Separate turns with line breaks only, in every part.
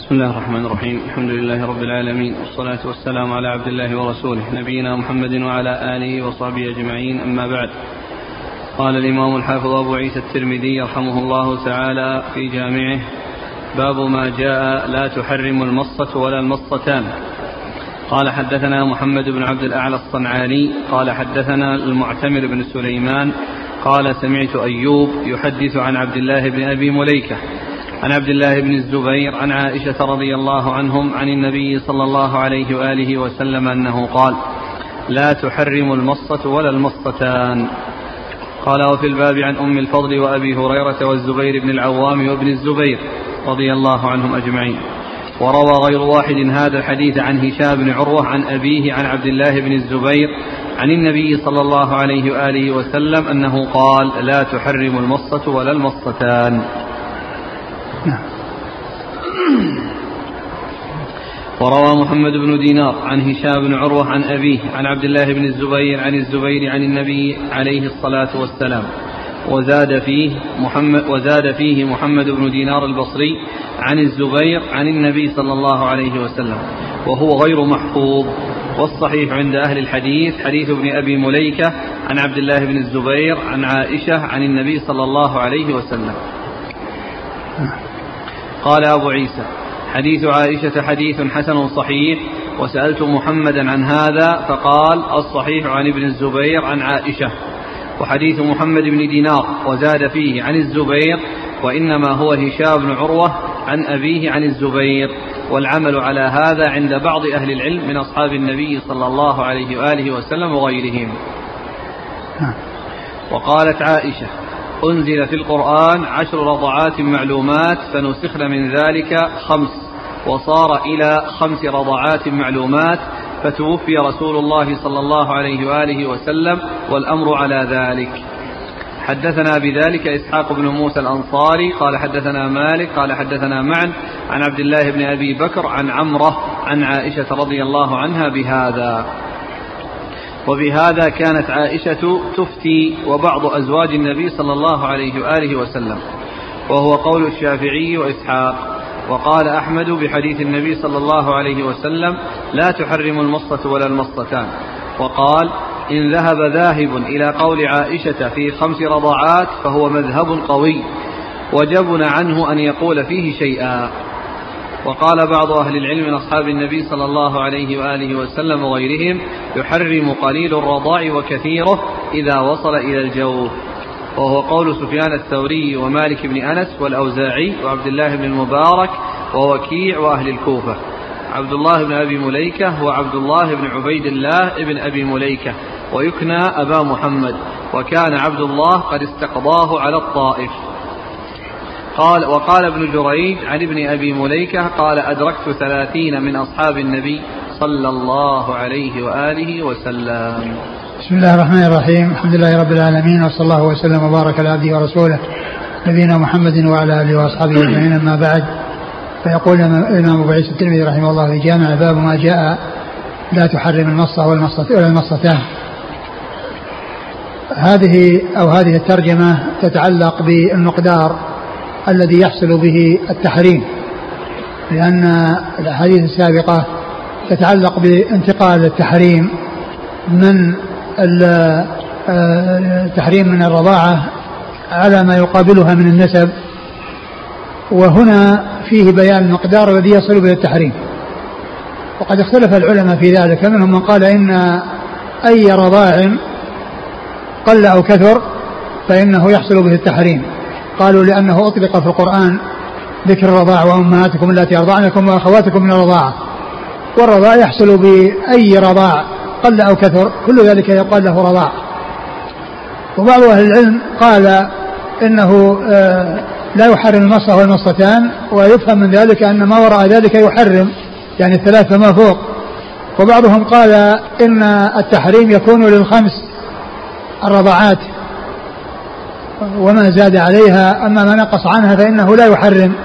بسم الله الرحمن الرحيم. الحمد لله رب العالمين، والصلاة والسلام على عبد الله ورسوله نبينا محمد وعلى آله وصحبه أجمعين، أما بعد. قال الإمام الحافظ أبو عيسى الترمذي رحمه الله تعالى في جامعه: باب ما جاء لا تحرم المصة ولا المصتان. قال حدثنا محمد بن عبد الأعلى الصنعاني قال حدثنا المعتمر بن سليمان قال سمعت أيوب يحدث عن عبد الله بن أبي مليكة عن عبد الله بن الزبير عن عائشة رضي الله عنهم عن النبي صلى الله عليه وآله وسلم أنه قال: لا تحرم المصة ولا المصتان. قال: وفي الباب عن أم الفضل وأبي هريرة والزبير بن العوام وابن الزبير رضي الله عنهم أجمعين. وروى غير واحد هذا الحديث عن هشام بن عروة عن أبيه عن عبد الله بن الزبير عن النبي صلى الله عليه وآله وسلم أنه قال: لا تحرم المصة ولا المصتان. وروى محمد بن دينار عن هشام بن عروة عن أبيه عن عبد الله بن الزبير عن الزبير عن النبي عليه الصلاة والسلام، وزاد فيه محمد بن دينار البصري عن الزبير عن النبي صلى الله عليه وسلم، وهو غير محفوظ. والصحيح عند أهل الحديث حديث ابن أبي مليكة عن عبد الله بن الزبير عن عائشة عن النبي صلى الله عليه وسلم. قال أبو عيسى: حديث عائشة حديث حسن صحيح، وسألت محمدا عن هذا فقال: الصحيح عن ابن الزبير عن عائشة. وحديث محمد بن دينار وزاد فيه عن الزبير، وإنما هو هشام بن عروة عن أبيه عن الزبير، والعمل على هذا عند بعض أهل العلم من أصحاب النبي صلى الله عليه وآله وسلم وغيرهم. وقالت عائشة: أنزل في القرآن 10 رضعات معلومات فنسخن من ذلك 5، وصار إلى 5 رضعات معلومات، فتوفي رسول الله صلى الله عليه وآله وسلم والأمر على ذلك. حدثنا بذلك إسحاق بن موسى الأنصاري قال حدثنا مالك قال حدثنا معن عن عبد الله بن أبي بكر عن عمرة عن عائشة رضي الله عنها بهذا. وبهذا كانت عائشة تفتي وبعض أزواج النبي صلى الله عليه وآله وسلم، وهو قول الشافعي وإسحاق. وقال أحمد بحديث النبي صلى الله عليه وسلم: لا تحرم المصة ولا المصتان. وقال: إن ذهب ذاهب إلى قول عائشة في 5 رضعات فهو مذهب قوي، وجبن عنه أن يقول فيه شيئا. وقال بعض أهل العلم من أصحاب النبي صلى الله عليه وآله وسلم وغيرهم: يحرم قليل الرضاع وكثيره إذا وصل إلى الجوف، وهو قول سفيان الثوري ومالك بن أنس والأوزاعي وعبد الله بن المبارك ووكيع وأهل الكوفة. عبد الله بن أبي مليكة هو عبد الله بن عبيد الله بن أبي مليكة، ويكنى أبا محمد، وكان عبد الله قد استقضاه على الطائف. وقال ابن جريج عن ابن أبي مليكة قال: أدركت 30 من أصحاب النبي صلى الله عليه وآله وسلم.
بسم الله الرحمن الرحيم. الحمد لله رب العالمين، وصلى الله وسلم وبارك على عبده ورسوله نبينا محمد وعلى آله وأصحابه أجمعين، أما بعد. فيقول الإمام أبو عيسى الترمذي رحمه الله في جامع: باب ما جاء لا تحرم المصة ولا المصتان. هذه الترجمة تتعلق بالمقدار الذي يحصل به التحريم، لأن الأحاديث السابقة تتعلق بانتقال التحريم من التحريم من الرضاعة على ما يقابلها من النسب، وهنا فيه بيان المقدار الذي يصل به التحريم. وقد اختلف العلماء في ذلك، منهم من قال إن أي رضاع قل أو كثر فإنه يحصل به التحريم، قالوا لأنه أطلق في القرآن ذكر الرضاع: وأمهاتكم اللاتي أرضعنكم وأخواتكم من الرضاعة، والرضاع يحصل بأي رضاع قل أو كثر، كل ذلك يقال له رضاع. وبعض أهل العلم قال إنه لا يحرم المصة والمصتان، ويفهم من ذلك أن ما وراء ذلك يحرم، يعني 3 فما فوق. وبعضهم قال إن التحريم يكون ل5 الرضاعات وما زاد عليها، أما ما نقص عنها فإنه لا يحرم.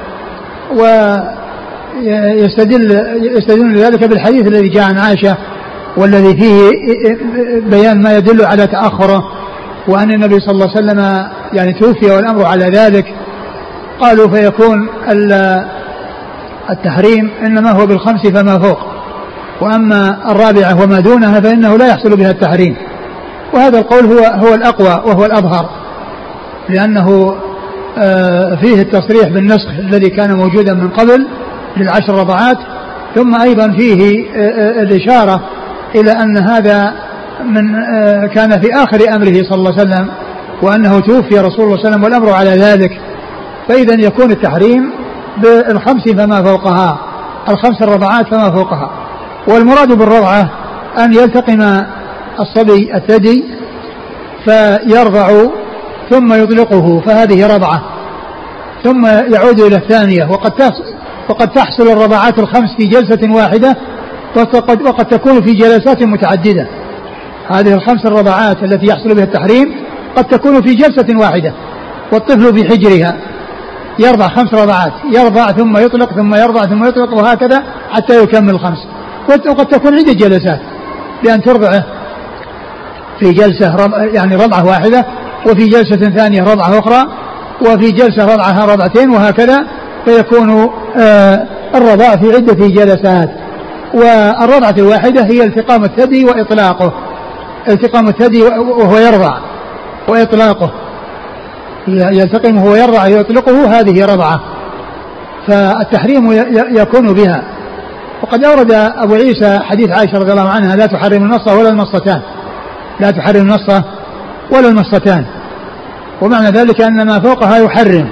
ويستدل ذلك بالحديث الذي جاء عن عائشة والذي فيه بيان ما يدل على تأخره، وأن النبي صلى الله عليه وسلم يعني توفي والأمر على ذلك. قالوا فيكون التحريم إنما هو بالخمس فما فوق، وأما الرابعة وما دونها فإنه لا يحصل بها التحريم. وهذا القول هو الأقوى وهو الأظهر، لأنه فيه التصريح بالنسخ الذي كان موجودا من قبل للعشر رضعات، ثم أيضا فيه الإشارة إلى أن هذا من كان في آخر أمره صلى الله عليه وسلم، وأنه توفي رسول الله صلى الله عليه وسلم والأمر على ذلك، فإذا يكون التحريم بالخمس فما فوقها، الخمس الرضعات فما فوقها. والمراد بالرضعة أن يلتقم الصبي الثدي فيرضع ثم يطلقه، فهذه رضعة، ثم يعود إلى الثانية. وقد تحصل الرضعات الخمس في جلسة واحدة، وقد تكون في جلسات متعددة. هذه الخمس الرضعات التي يحصل بها التحريم قد تكون في جلسة واحدة، والطفل في حجرها يرضع 5 رضعات، يرضع ثم يطلق ثم يرضع ثم يطلق، وهكذا حتى يكمل 5. وقد تكون عدة جلسات، بأن ترضعه في جلسة يعني رضعة واحدة، وفي جلسة ثانية رضعة أخرى، وفي جلسة رضعها رضعتين، وهكذا، فيكون الرضاع في عدة جلسات. والرضعة الواحدة هي التقام الثدي وإطلاقه، التقام الثدي وهو يرضع وإطلاقه، يلتقمه ويرضع ويطلقه، هذه رضعة، فالتحريم يكون بها. وقد أورد أبو عيسى حديث عائشة رضي الله عنها: لا تحرم المصة ولا المصتان، لا تحرم المصة ولا المصتان، ومعنى ذلك أن ما فوقها يحرم.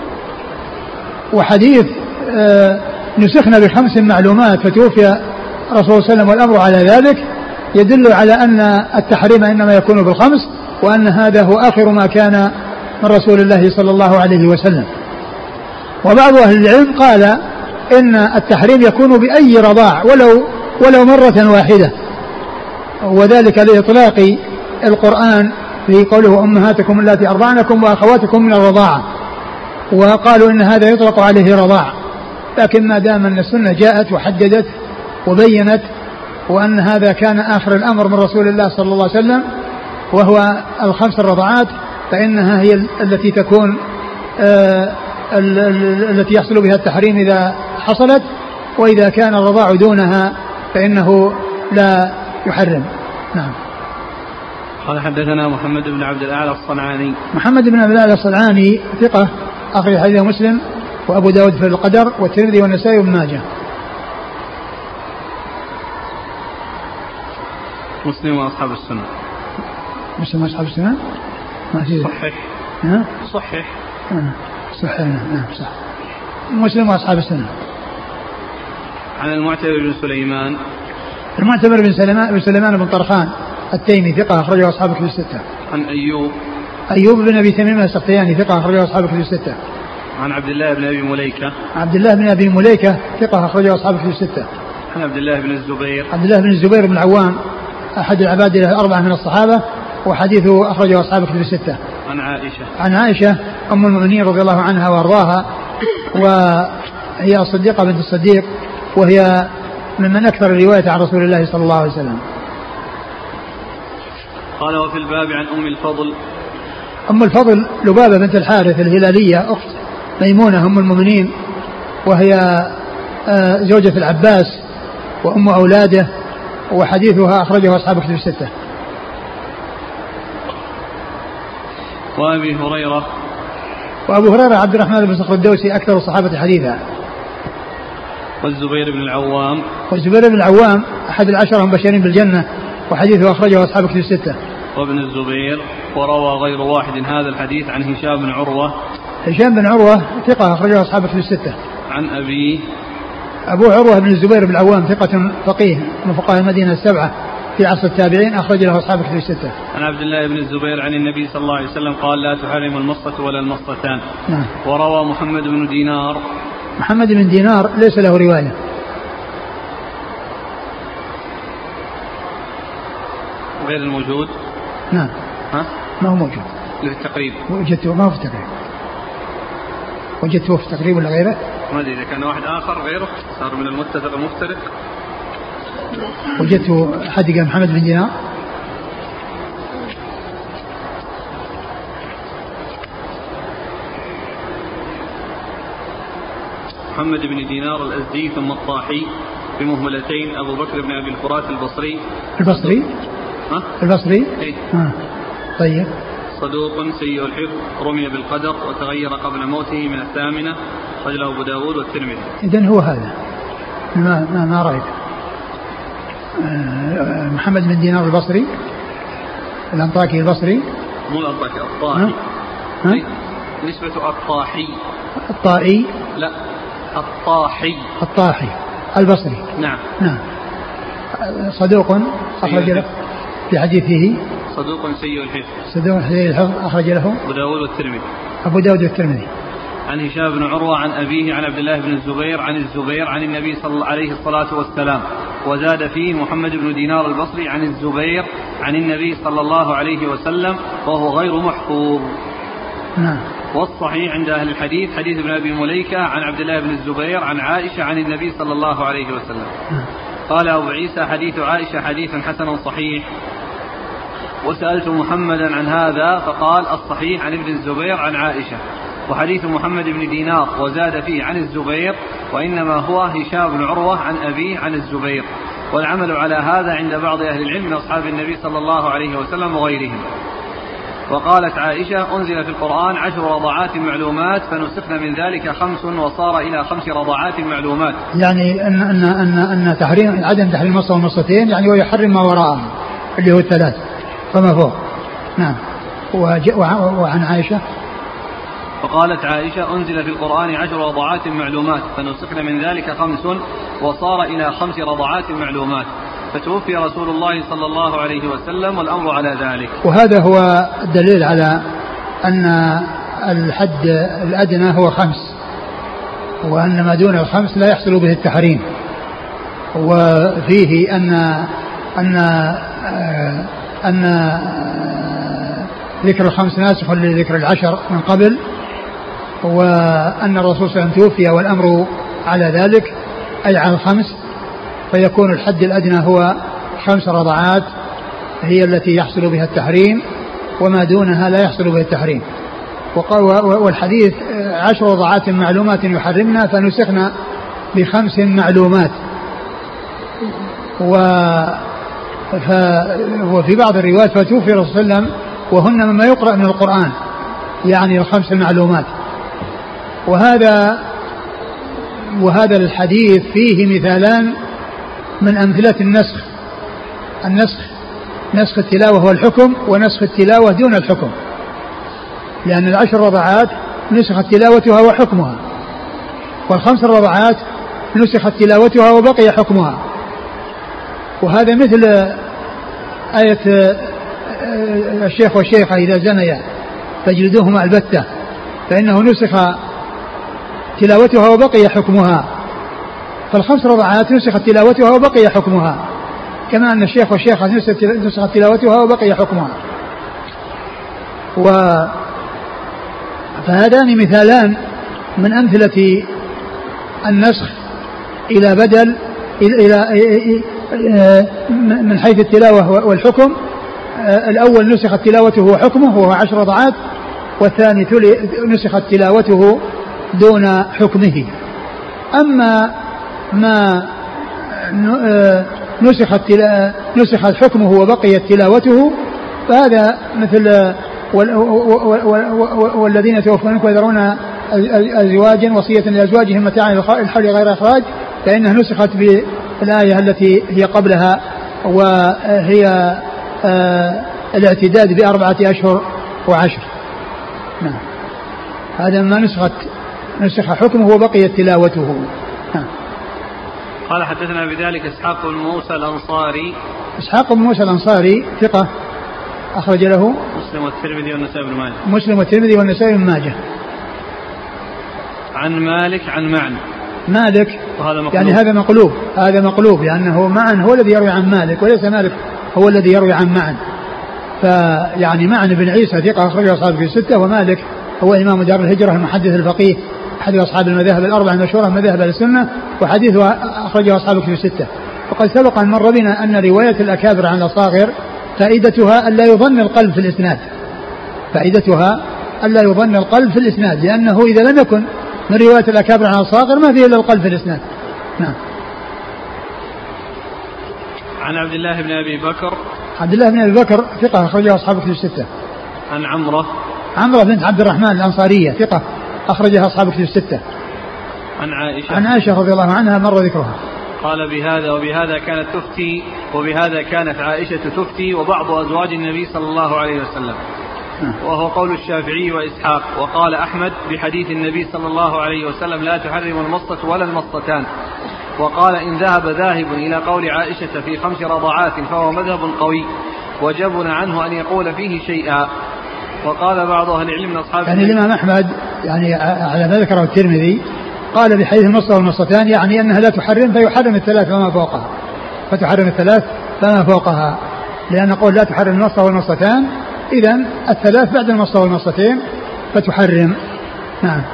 وحديث نسخنا ب5 معلومات فتوفي رسول الله صلى الله عليه وسلم والأمر على ذلك، يدل على أن التحريم إنما يكون ب5، وأن هذا هو آخر ما كان من رسول الله صلى الله عليه وسلم. وبعض أهل العلم قال إن التحريم يكون بأي رضاع ولو مرة واحدة، وذلك لإطلاق القرآن في قوله: أمهاتكم اللاتي أرضعنكم وأخواتكم من الرضاعة، وقالوا إن هذا يطلق عليه رضاع. لكن ما دام أن السنة جاءت وحددت وبينت وأن هذا كان آخر الأمر من رسول الله صلى الله عليه وسلم، وهو ال5 الرضعات، فإنها هي التي تكون التي يحصل بها التحريم إذا حصلت، وإذا كان الرضاع دونها فإنه لا يحرم. نعم.
قال: حدثنا محمد بن عبد الأعلى الصنعاني.
محمد بن عبد الأعلى الصنعاني ثقة، أخرج حديث مسلم وأبو داود في القدر والترمذي والنسائي وابن ماجه.
مسلم وأصحاب السنة.
مسلم وأصحاب السنة ما في
صحيح. صحيح.
صحيح. نعم صح. مسلم وأصحاب السنة.
عن المعتمر بن سليمان.
المعتمر بن سليمان بن طرخان التيمي ثقة، أخرجه أصحاب كتب الستة.
عن
أيوب بن أبي تميم السختياني ثقة، أخرجه أصحاب كتب الستة.
عن عبد الله بن أبي مليكة.
عبد الله بن أبي مليكة ثقة، أخرجه أصحاب كتب الستة.
عن عبد الله بن الزبير.
عبد الله بن الزبير بن العوام أحد العباد الأربعة من الصحابة، وحديثه أخرجه أصحاب كتب الستة. عن عائشة أم المؤمنين رضي الله عنها وأرضاها، وهي الصديقة بنت الصديق، وهي ممن أكثر الرواية عن رسول الله صلى الله عليه وسلم.
قال: وفي الباب عن أم الفضل.
أم الفضل لبابة بنت الحارث الهلالية، أخت ميمونة أم المؤمنين، وهي زوجة العباس وأم أولاده، وحديثها أخرجه أصحاب كتب الستة.
وأبي هريرة.
وأبو هريرة عبد الرحمن بن صخر الدوسي أكثر الصحابة حديثا.
والزبير بن العوام.
والزبير بن العوام أحد العشرة المبشرين بالجنة، وحديثه أخرجه أصحاب كتب الستة.
وابن الزبير. وروى غير واحد هذا الحديث عن هشام بن عروة.
هشام بن عروة ثقة، أخرجه أصحاب كتب الستة.
عن أبيه.
أبو عروة بن الزبير بن العوام ثقة فقيه من فقهاء المدينة السبعة في عصر التابعين، أخرج له أصحاب كتب الستة.
عن عبد الله بن الزبير عن النبي صلى الله عليه وسلم قال: لا تحرم المصة ولا المصتان. وروى محمد بن دينار.
محمد بن دينار ليس له رواية.
غير الموجود.
نعم. ما هو موجود.
للتقريب.
وجدته ما هو في التقريب. وجدته في التقريب ولا غيره؟
ما أدري إذا كان واحد آخر غيره صار من المتفق المفترق.
وجدته حد قال محمد بن دينار.
محمد بن دينار الأزدي ثم الطاحي بمهملتين أبو بكر بن أبي الفرات البصري.
البصري
إيه؟
طيب.
صدوق سيء الحفظ رمي بالقدر وتغير قبل موته من 8 رجله أبو داود والترمذي.
إذن هو هذا ما رأيك؟ محمد بن دينار البصري الأنطاكي البصري،
مو الأنطاكي الطاحي. نسبة الطاحي لا الطاحي
البصري.
نعم.
صدوق أخرج له في حديثه.
صدوق سيء الحفظ
أخرج له أبو داود والترمذي.
عن هشام بن عروة عن أبيه عن عبد الله بن الزبير عن الزبير عن النبي صلى الله عليه الصلاة والسلام، وزاد فيه محمد بن دينار البصري عن الزبير عن النبي صلى الله عليه وسلم وهو غير محفوظ. والصحيح عند أهل الحديث حديث ابن أبي مليكة عن عبد الله بن الزبير عن عائشة عن النبي صلى الله عليه وسلم. قال أبو عيسى حديث عائشة حديث حسن صحيح. وسألت محمدا عن هذا فقال الصحيح عن ابن الزبير عن عائشة، وحديث محمد بن دينار وزاد فيه عن الزبير، وإنما هو هشام بن عروة عن أبيه عن الزبير، والعمل على هذا عند بعض أهل العلم من أصحاب النبي صلى الله عليه وسلم وغيرهم. وقالت عائشة أنزل في القرآن 10 رضعات معلومات فنسخن من ذلك 5 وصار إلى 5 رضعات معلومات.
يعني أن تحريم عدم تحريم مصة ومصتين يعني ويحرم ما وراءه اللي هو 3 فما فوق. نعم. وعن عائشة
فقالت عائشة أنزل في القرآن 10 رضعات معلومات فنسخن من ذلك 5 وصار إلى 5 رضعات معلومات، فتوفي رسول الله صلى الله عليه وسلم والأمر على ذلك.
وهذا هو الدليل على أن الحد الأدنى هو 5، وأن ما دون 5 لا يحصل به التحريم. وفيه أن ذكر 5 ناسخ لذكر 10 من قبل، وأن الرسول صلى الله عليه وسلم توفي والأمر على ذلك أي على 5، فيكون الحد الأدنى هو 5 رضعات هي التي يحصل بها التحريم، وما دونها لا يحصل بها التحريم. والحديث 10 رضعات معلومات يحرمنا فنسخنا ب5 معلومات. وفي بعض الروايات فتوفي الرسول صلى الله عليه وسلم وهن مما يقرأ من القرآن، يعني 5 معلومات. وهذا الحديث فيه مثالان من أمثلة النسخ نسخ التلاوة هو الحكم، ونسخ التلاوة دون الحكم، لأن 10 رضعات نسخت تلاوتها وحكمها، وال5 رضعات نسخت تلاوتها وبقي حكمها. وهذا مثل آية الشيخ والشيخة إذا زنيا فاجلدوهما البتة، فإنه نسخ تلاوتها وبقي حكمها، فال5 رضعات نسخت تلاوتها وبقي حكمها، كما أن الشيخ والشيخة نسخت تلاوتها وبقي حكمها. فهذان مثالان من أمثلة النسخ إلى بدل من حيث التلاوة والحكم. الأول نسخت تلاوته وحكمه وهو 10 رضعات، والثاني نسخت تلاوته دون حكمه. أما ما نسخت حكمه وبقيت تلاوته فهذا مثل والذين يتوفون منكم ويذرون أزواجا وصية لأزواجهم متاعا الحول غير إخراج، فإنها نسخت بالآية التي هي قبلها، وهي الاعتداد ب4 أشهر و10. نعم. هذا ما نسخ حكمه وبقيت تلاوته.
قال حدثنا بذلك إسحاق بن موسى
الأنصاري ثقة أخرج له
مسلم
والترمذي والنسائي بن ماجه.
عن مالك عن معن
مالك، يعني هذا مقلوب لأنه معن هو الذي يروي عن مالك وليس مالك هو الذي يروي عن معن. فيعني معن بن عيسى ثقة أخرجه أصحابه في 6، ومالك هو إمام دار الهجرة المحدث الفقيه أحد أصحاب المذاهب الأربعة المشهورة مذاهب السنة، وحديثه أخرجه أصحابه في 6. وقد سبق أن مر بنا أن رواية الأكابر عن الأصاغر فائدتها ألا يظن القلب في الإسناد، لأنه إذا لم يكن من رواية الأكابر عن الصاغر ما فيه إلا القلب في الإسناد. نعم.
عن عبد الله بن أبي بكر.
عبد الله بن أبي بكر ثقة أخرجها أصحاب الكتب الستة.
عن عمرة
بنت عبد الرحمن الأنصارية ثقة أخرجها أصحاب الكتب الستة. عن عائشة رضي الله عنها مر ذكرها.
قال وبهذا كانت عائشة تفتي وبعض أزواج النبي صلى الله عليه وسلم، وهو قول الشافعي وإسحاق. وقال أحمد بحديث النبي صلى الله عليه وسلم لا تحرم المصة ولا المصتان. وقال إن ذهب ذاهب إلى قول عائشة في 5 رضعات فهو مذهب قوي وجبن عنه أن يقول فيه شيئا. وقال بعض أهل العلم من أصحاب
يعني الإمام أحمد يعني على ما ذكره الترمذي قال بحديث المصة والمصتان يعني أنها لا تحرم فيحرم 3 فما فوقها، فتحرم 3 فما فوقها، لأن قول لا تحرم المصة والمصتان إذن 3 بعد المصة والمصتين فتحرم. نعم.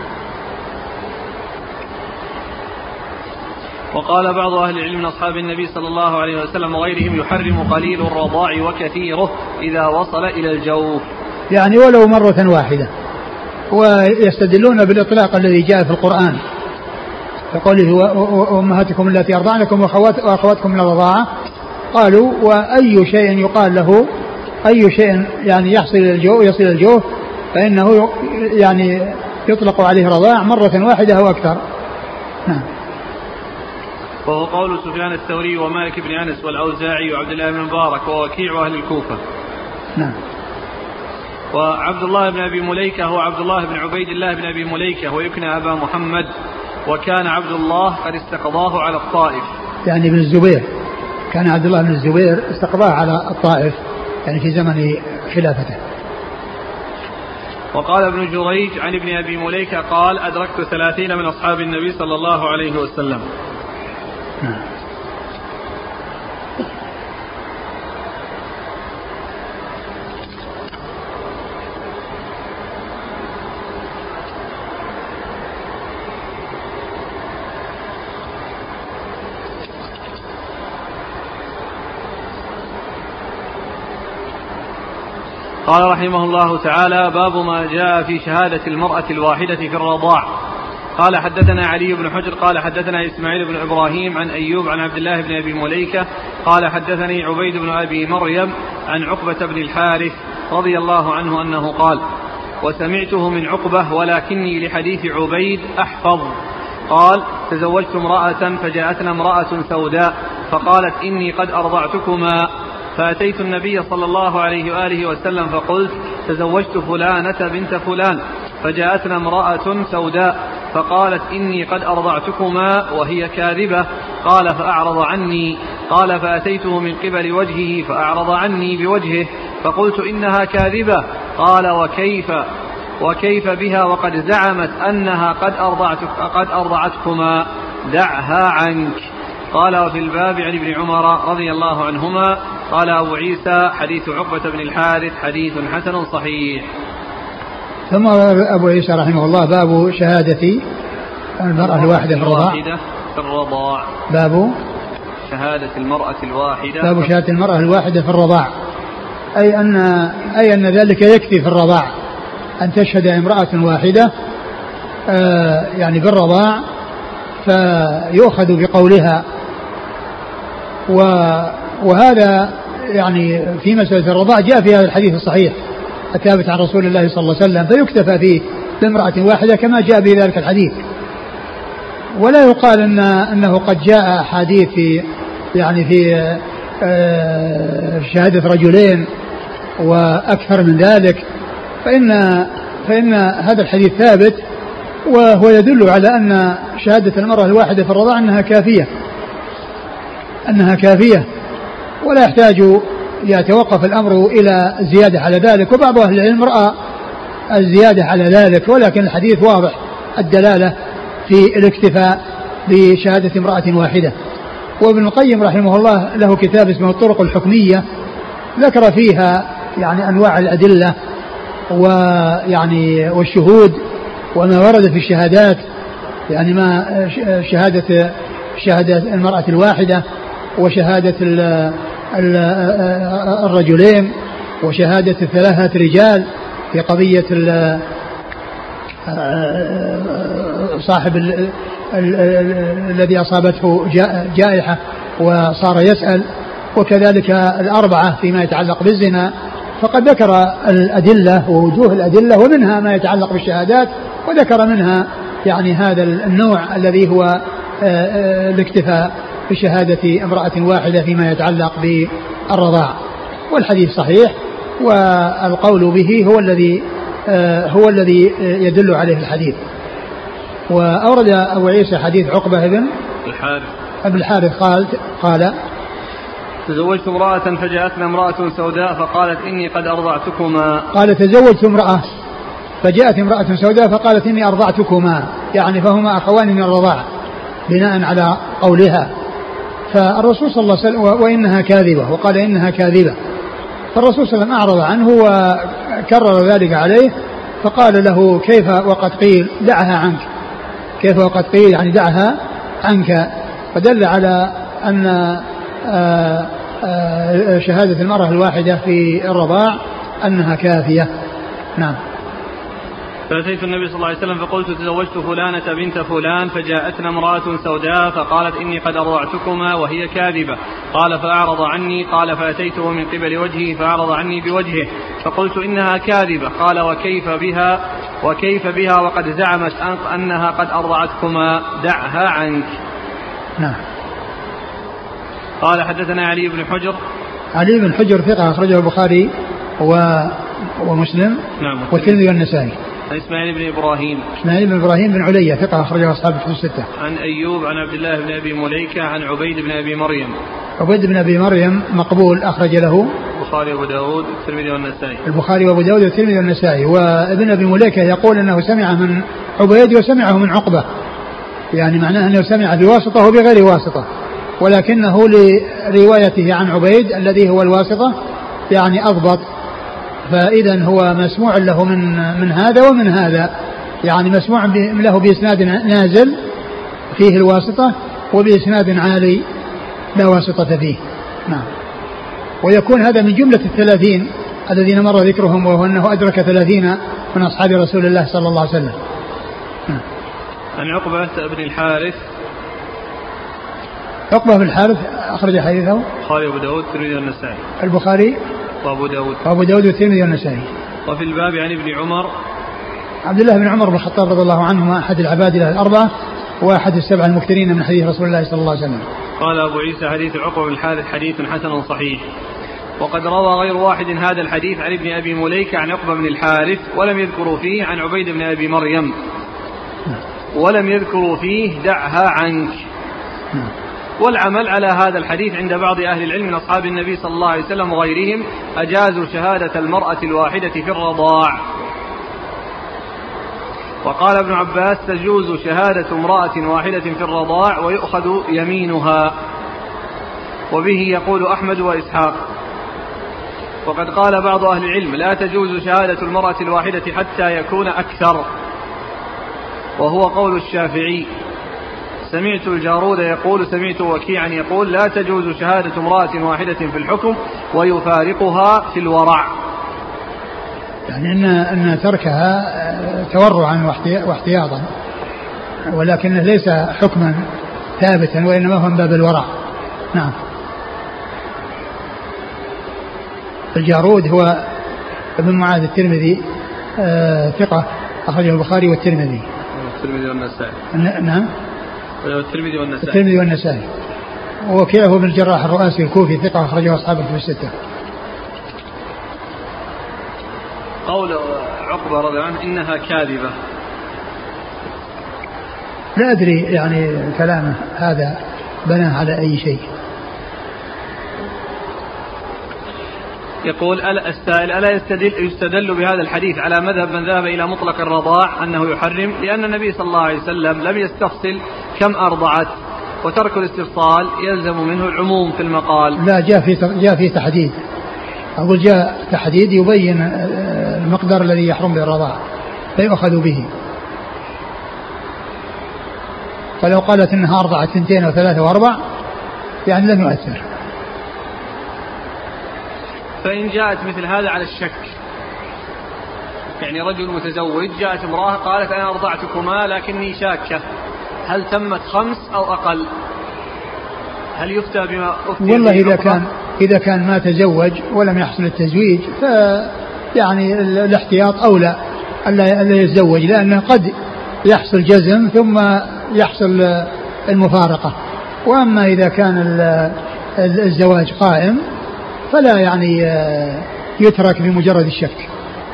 وقال بعض أهل العلم من أصحاب النبي صلى الله عليه وسلم وغيرهم يحرم قليل الرضاع وكثيره إذا وصل إلى الجوف،
يعني ولو مرة واحدة. ويستدلون بالإطلاق الذي جاء في القرآن فقوله وأمهاتكم التي أرضعنكم وأخواتكم من الرضاعة، قالوا وأي شيء يقال له أي شيء يعني يصل إلى الجوف فإنه يعني يطلق عليه رضاع مرة واحدة أو أكثر. نعم.
وهو قول سفيان الثوري ومالك بن أنس والأوزاعي وعبد الله بن مبارك ووكيع وأهل الكوفة.
نعم.
وعبد الله بن أبي مليكة هو عبد الله بن عبيد الله بن أبي مليكة ويكنى أبا محمد، وكان عبد الله قد استقضاه على الطائف،
يعني بن الزبير، كان عبد الله بن الزبير استقضاه على الطائف يعني في زمن خلافته.
وقال ابن جريج عن ابن أبي مليكة قال أدركت 30 من أصحاب النبي صلى الله عليه وسلم. قال رحمه الله تعالى باب ما جاء في شهادة المرأة الواحدة في الرضاع. قال حدثنا علي بن حجر قال حدثنا إسماعيل بن إبراهيم عن أيوب عن عبد الله بن أبي مليكة قال حدثني عبيد بن أبي مريم عن عقبة بن الحارث رضي الله عنه أنه قال وسمعته من عقبة ولكني لحديث عبيد أحفظ. قال تزوجت امرأة فجاءتنا امرأة سوداء فقالت إني قد أرضعتكما، فأتيت النبي صلى الله عليه وآله وسلم فقلت تزوجت فلانة بنت فلان، فجاءتنا امرأة سوداء فقالت إني قد أرضعتكما وهي كاذبة. قال فأعرض عني. قال فأتيته من قبل وجهه فأعرض عني بوجهه فقلت إنها كاذبة. قال وكيف بها وقد زعمت أنها قد أرضعتكما، دعها عنك. قال وفي الباب عن ابن عمر رضي الله عنهما قال أبو عيسى حديث عقبة بن الحارث حديث حسن صحيح.
ثم أبو عيسى رحمه الله باب شهادة المرأة الواحدة في
الرضاع.
باب
شهادة المرأة الواحدة.
باب شهادة المرأة الواحدة في الرضاع، أي أن ذلك يكفي في الرضاع أن تشهد امرأة واحدة يعني في الرضاع فيؤخذ بقولها. وهذا يعني في مسألة الرضاع جاء في هذا الحديث الصحيح الثابت عن رسول الله صلى الله عليه وسلم، فيكتفى فيه بامرأة واحدة كما جاء في ذلك الحديث، ولا يقال أنه قد جاء حديث يعني في شهادة رجلين وأكثر من ذلك، فإن هذا الحديث ثابت وهو يدل على أن شهادة المرأة الواحدة في الرضاع أنها كافية ولا يحتاج يتوقف الأمر إلى زيادة على ذلك. وبعض أهل العلم رأى الزيادة على ذلك، ولكن الحديث واضح الدلالة في الاكتفاء بشهادة امرأة واحدة. وابن القيم رحمه الله له كتاب اسمه الطرق الحكمية ذكر فيها يعني أنواع الأدلة ويعني والشهود وما ورد في الشهادات، يعني ما شهادة المرأة الواحدة وشهادة الرجلين وشهادة 3 رجال في قضية صاحب الذي أصابته جائحة وصار يسأل، وكذلك الأربعة فيما يتعلق بالزنا، فقد ذكر الأدلة ووجوه الأدلة ومنها ما يتعلق بالشهادات، وذكر منها يعني هذا النوع الذي هو الاكتفاء بشهادة امرأة واحدة فيما يتعلق بالرضاع. والحديث صحيح، والقول به هو الذي يدل عليه الحديث. وأورد أبو عيسى حديث عقبة بن الحارث قال
تزوجت امرأة فجاءتنا امرأة سوداء فقالت إني قد أرضعتكما.
قال تزوجت امرأة فجاءت امرأة سوداء فقالت إني أرضعتكما، يعني فهما أخوان من الرضاع بناء على قولها. فالرسول صلى الله عليه وسلم وإنها كاذبة، وقال إنها كاذبة، فالرسول صلى الله عليه وسلم أعرض عنه وكرر ذلك عليه، فقال له كيف وقد قيل دعها عنك، كيف وقد قيل يعني دعها عنك، فدل على أن شهادة المرأة الواحدة في الرضاع أنها كافية. نعم.
فأتيت النبي صلى الله عليه وسلم فقلت تزوجت فلانة بنت فلان فجاءتنا امرأة سوداء فقالت إني قد أرضعتكما وهي كاذبة. قال فأعرض عني. قال فأتيته من قبل وجهه فأعرض عني بوجهه فقلت إنها كاذبة. قال وكيف بها وقد زعمت أنها قد أرضعتكما، دعها عنك.
نعم.
قال حدثنا علي بن حجر.
علي بن حجر ثقة أخرجه البخاري ومسلم.
نعم.
والترمذي والنسائي.
عن إسماعيل بن
إبراهيم بن علية ثقة أخرجه أصحاب الكتب الستة.
عن أيوب عن عبد الله بن أبي مليكة عن عبيد بن أبي مريم.
عبيد بن أبي مريم مقبول أخرج له
البخاري وأبو داود والترمذي والنسائي.
البخاري وأبو داود والترمذي والنسائي. وابن أبي مليكة يقول أنه سمع من عبيد وسمعه من عقبة، يعني معناه أنه سمع بواسطة وبغير واسطة، ولكنه لروايته عن عبيد الذي هو الواسطة يعني أضبط، فإذا هو مسموع له من هذا ومن هذا، يعني مسموع له بإسناد نازل فيه الواسطة وبإسناد عالي لا واسطة فيه. نعم. ويكون هذا من جملة 30 الذين مر ذكرهم، وهو أنه أدرك 30 من أصحاب رسول الله صلى الله عليه وسلم. نعم.
عن عقبة بن الحارث.
عقبة بن الحارث أخرج حديثه
البخاري وأبو داود والترمذي والنسائي.
البخاري
وأبو
داود والترمذي والنسائي.
وفي الباب عن ابن عمر.
عبد الله بن عمر بن الخطاب رضي الله عنهما أحد العبادلة الأربعة وأحد السبع المكثرين من حديث رسول الله صلى الله عليه وسلم.
قال أبو عيسى حديث عقبة بن الحارث حديث حسن صحيح. وقد روى غير واحد هذا الحديث عن ابن أبي مليكة عن عقبة بن الحارث ولم يذكروا فيه عن عبيد بن أبي مريم، ولم يذكروا فيه دعها عنك. والعمل على هذا الحديث عند بعض أهل العلم من أصحاب النبي صلى الله عليه وسلم وغيرهم أجازوا شهادة المرأة الواحدة في الرضاع. وقال ابن عباس تجوز شهادة امرأة واحدة في الرضاع ويؤخذ يمينها، وبه يقول أحمد وإسحاق. وقد قال بعض أهل العلم لا تجوز شهادة المرأة الواحدة حتى يكون أكثر، وهو قول الشافعي. سمعت الجارود يقول سمعت وكيعا يقول لا تجوز شهادة امرأة واحدة في الحكم ويفارقها في الورع،
يعني أن تركها تورعا واحتياطا، ولكنه ليس حكما ثابتا وإنما هو من باب الورع. نعم. الجارود هو ابن معاذ الترمذي ثقة أخرجه البخاري والترمذي
والنسائي.
نعم.
الترمذي والنسائي.
وكيع هو ابن الجراح الرؤاسي الكوفي ثقة أخرجه أصحاب الكتب الستة.
قول عقبة رضي الله عنه إنها كاذبة،
لا أدري يعني كلامه هذا بناه على أي شيء.
يقول السائل ألا يستدل بهذا الحديث على مذهب من ذهب إلى مطلق الرضاع أنه يحرم، لأن النبي صلى الله عليه وسلم لم يستفصل كم أرضعت، وترك الاستفصال يلزم منه العموم في المقال.
لا، جاء في تحديد، أقول جاء تحديد يبين المقدار الذي يحرم بالرضاع فيؤخذ به. فلو قالت إنها أرضعت 2 و3 و4 يعني لم يؤثر.
فإن جاءت مثل هذا على الشك يعني رجل متزوج جاءت امرأة قالت أنا أرضعتكما لكني شاكة، هل تمت 5 أو أقل؟ هل يفتى بما أفتي؟
والله إذا كان ما تزوج ولم يحصل التزويج يعني الاحتياط أولى ألا يتزوج، لأنه قد يحصل جزم ثم يحصل المفارقة. وأما إذا كان الزواج قائم فلا يعني يترك بمجرد الشك.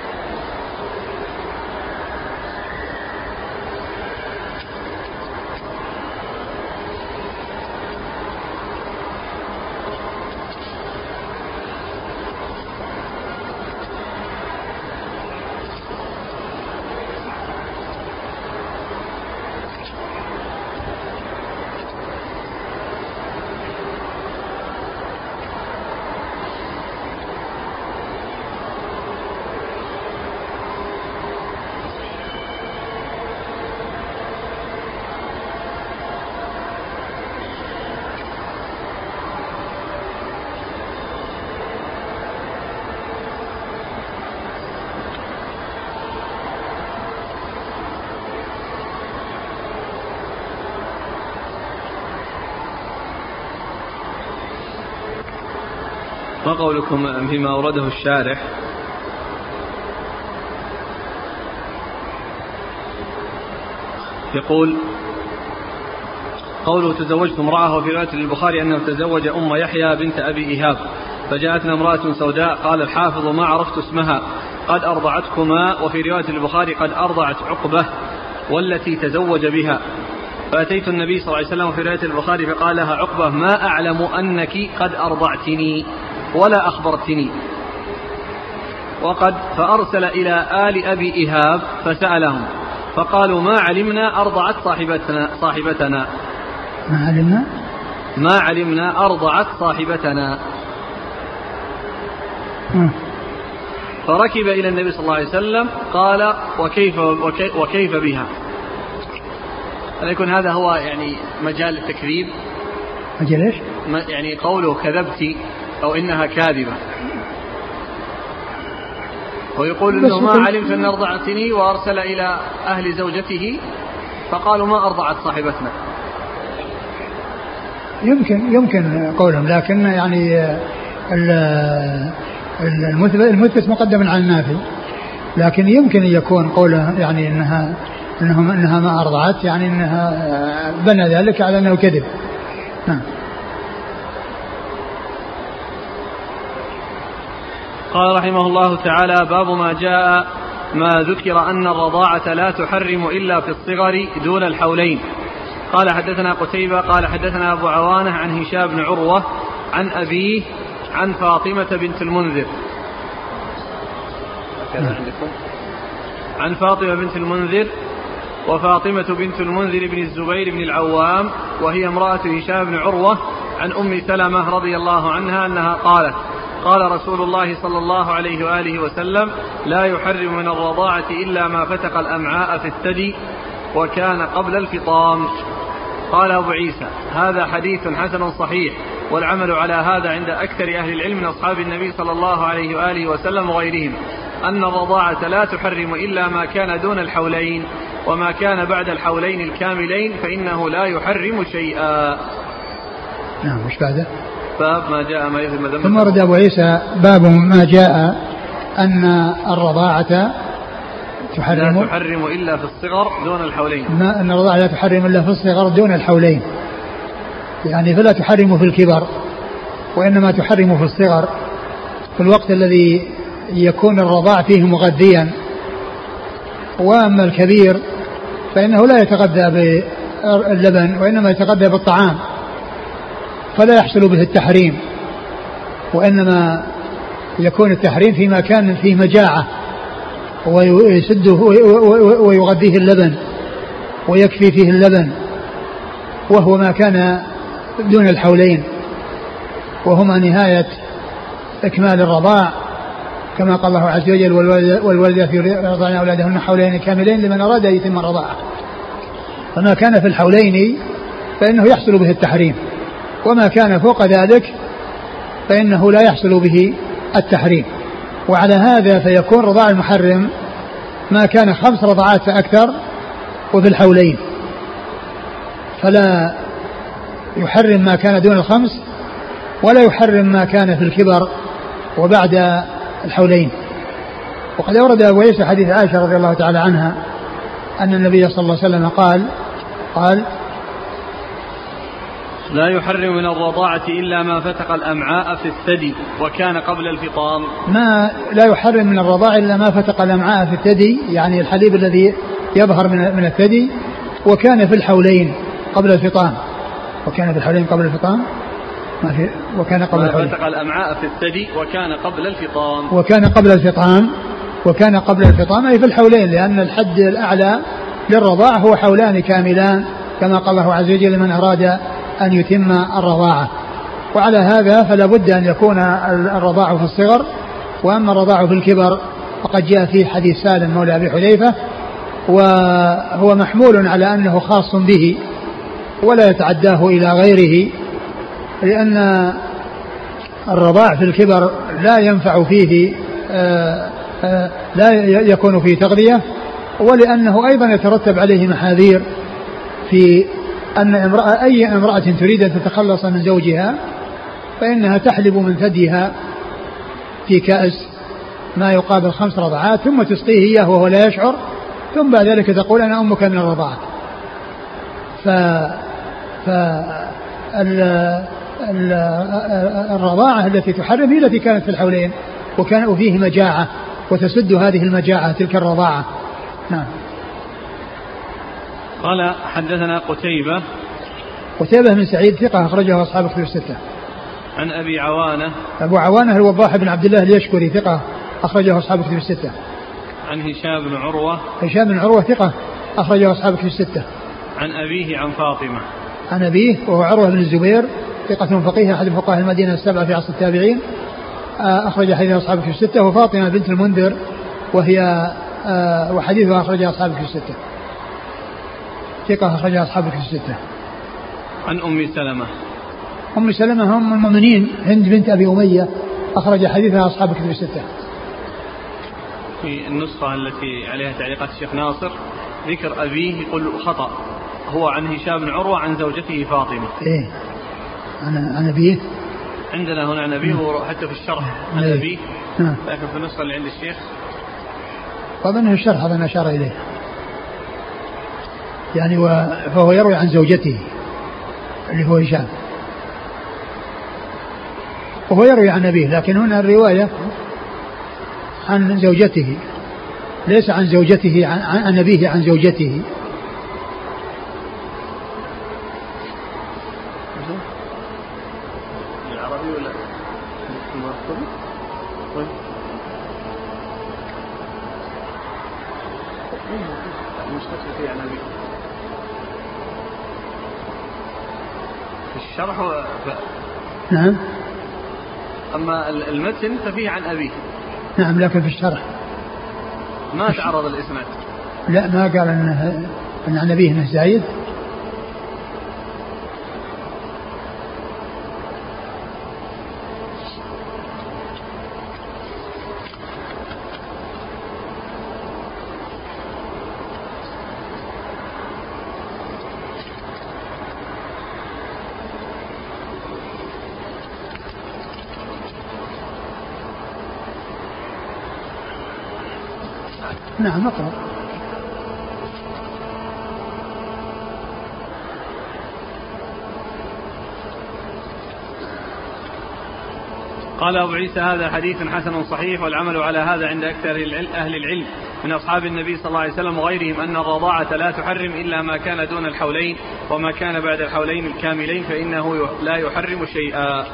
ما قولكم فيما أورده الشارح يقول قوله تزوجت امرأة، وفي رواية للبخاري أنه تزوج أم يحيى بنت أبي إيهاب فجاءتنا امرأة سوداء قال الحافظ ما عرفت اسمها قد أرضعتكما، وفي رواية للبخاري قد أرضعت عقبة والتي تزوج بها، فأتيت النبي صلى الله عليه وسلم في رواية البخاري فقال لها عقبة ما أعلم أنك قد أرضعتني ولا أخبرتني، فأرسل إلى آل أبي إيهاب فسألهم فقالوا ما علمنا أرضعت صاحبتنا ما علمنا أرضعت صاحبتنا. فركب إلى النبي صلى الله عليه وسلم قال وكيف بها؟ هل يكون هذا هو يعني مجال التكذيب؟
مجال إيش؟
يعني قوله كذبت أو إنها كاذبة، ويقول إنه ما علمت أن أرضعتني، وأرسل إلى أهل زوجته فقالوا ما أرضعت صاحبتنا.
يمكن قولهم، لكن يعني المثبت مقدم على النافي، لكن يمكن أن يكون قوله يعني إنها ما أرضعت، يعني إنها بنى ذلك على أنه كذب. نعم.
قال رحمه الله تعالى باب ما جاء ما ذكر أن الرضاعة لا تحرم إلا في الصغر دون الحولين. قال حدثنا قتيبة قال حدثنا أبو عوانة عن هشام بن عروة عن أبيه عن فاطمة بنت المنذر عن فاطمة بنت المنذر وفاطمة بنت المنذر بن الزبير بن العوام وهي امرأة هشام بن عروة عن أم سلمة رضي الله عنها أنها قالت قال رسول الله صلى الله عليه وآله وسلم لا يحرم من الرضاعة إلا ما فتق الأمعاء في الثدي وكان قبل الفطام. قال أبو عيسى هذا حديث حسن صحيح، والعمل على هذا عند أكثر أهل العلم من أصحاب النبي صلى الله عليه وآله وسلم وغيرهم أن الرضاعة لا تحرم إلا ما كان دون الحولين، وما كان بعد الحولين الكاملين فإنه لا يحرم شيئا.
نعم. وش بعده؟
باب ما جاء ما يذم ذنب.
ثم ورد أبو عيسى باب ما جاء أن الرضاعة لا
تحرم إلا في الصغر دون الحولين،
أن الرضاعة لا تحرم إلا في الصغر دون الحولين، يعني فلا تحرم في الكبر، وإنما تحرم في الصغر في الوقت الذي يكون الرضاع فيه مغذيا. وأما الكبير فإنه لا يتغذى باللبن وإنما يتغذى بالطعام، فلا يحصل به التحريم، وإنما يكون التحريم فيما كان فيه مجاعة ويسده ويغذيه اللبن ويكفي فيه اللبن، وهو ما كان دون الحولين، وهما نهاية إكمال الرضاع، كما قال الله عز وجل والوالدات يرضعن أولادهن حولين كاملين لمن أراد أن يتم الرضاعة. فما كان في الحولين فإنه يحصل به التحريم، وما كان فوق ذلك فإنه لا يحصل به التحريم. وعلى هذا فيكون رضاع المحرم ما كان 5 رضعات فأكثر وفي الحولين، فلا يحرم ما كان دون 5 ولا يحرم ما كان في الكبر وبعد الحولين. وقد أورد أبو عيسى حديث عائشة رضي الله تعالى عنها أن النبي صلى الله عليه وسلم قال
لا يحرم من الرضاعة إلا ما فتق الأمعاء في الثدي وكان قبل الفطام.
ما لا يحرم من الرضاعة إلا ما فتق الأمعاء في الثدي، يعني الحليب الذي يظهر من الثدي، وكان في الحولين قبل الفطام. وكان في الحولين قبل الفطام وكان قبل الحولين.
فتق الأمعاء في الثدي وكان قبل الفطام.
وكان قبل الفطام أي في الحولين، لأن الحد الأعلى للرضاعة هو حولان كاملان كما قال الله عز وجل من أراد أن يتم الرضاعة. وعلى هذا فلا بد أن يكون الرضاعة في الصغر، وأما الرضاعة في الكبر فقد جاء فيه حديث سالم مولى أبي حذيفة، وهو محمول على أنه خاص به ولا يتعداه إلى غيره، لأن الرضاع في الكبر لا ينفع فيه لا يكون فيه تغذية، ولأنه أيضا يترتب عليه محاذير في أن أي امرأة تريد أن تتخلص من زوجها فإنها تحلب من ثديها في كأس ما يقابل 5 رضعات ثم تسقيه إياه وهو لا يشعر، ثم بعد ذلك تقول أنا أمك من الرضاعة. الرضاعة التي تحرم هي التي كانت في الحولين وكان فيه مجاعة وتسد هذه المجاعة تلك الرضاعة. نعم.
قال حدثنا
قتيبة بن سعيد ثقة أخرجه أصحاب الكتب الستة.
عن أبي عوانة.
أبو عوانة الوضاح بن عبد الله اليشكري ثقة أخرجه أصحاب الكتب الستة.
عن هشام بن عروة.
هشام بن عروة ثقة أخرجه أصحاب الكتب الستة.
عن أبيه عن فاطمة.
عن أبيه وهو عروة بن الزبير ثقة فقيه أحد فقهاء المدينة 7 في عصر التابعين، أخرج حديث أصحاب الكتب الستة. وفاطمة بنت المنذر وهي وحديثها أخرجها أصحاب الكتب الستة، ثقة أخرجها أصحاب الكتب الستة.
عن
أم سلمة هم المؤمنين هند بنت أبي أمية أخرج حديثها أصحاب الكتب الستة.
في النسخة التي عليها تعليقات الشيخ ناصر ذكر أبيه يقول خطأ، هو عن هشام بن عروة عن زوجته فاطمة.
إيه عن أبيه
عندنا هنا عن أبيه حتى في الشرح عن أبيه، لكن في النسخة اللي عند الشيخ
طبعا الشرح هذا أشار إليه يعني فهو يروي عن زوجته اللي هو هشام وهو يروي عن أبيه، لكن هنا الرواية عن زوجته ليس عن زوجته عن أبيه عن زوجته.
العربي ولا المستشفى عن أبيه في الشرح
نعم.
أما المتن ففيه عن أبيه.
نعم لكن في الشرح
ما تعرض الإسناد.
لا ما قال أن عن أبيه أنه زايد. نعم أقرأ.
قال أبو عيسى هذا حديث حسن صحيح، والعمل على هذا عند أكثر أهل العلم من أصحاب النبي صلى الله عليه وسلم وغيرهم أن الرضاعة لا تحرم إلا ما كان دون الحولين، وما كان بعد الحولين الكاملين فإنه لا يحرم شيئا.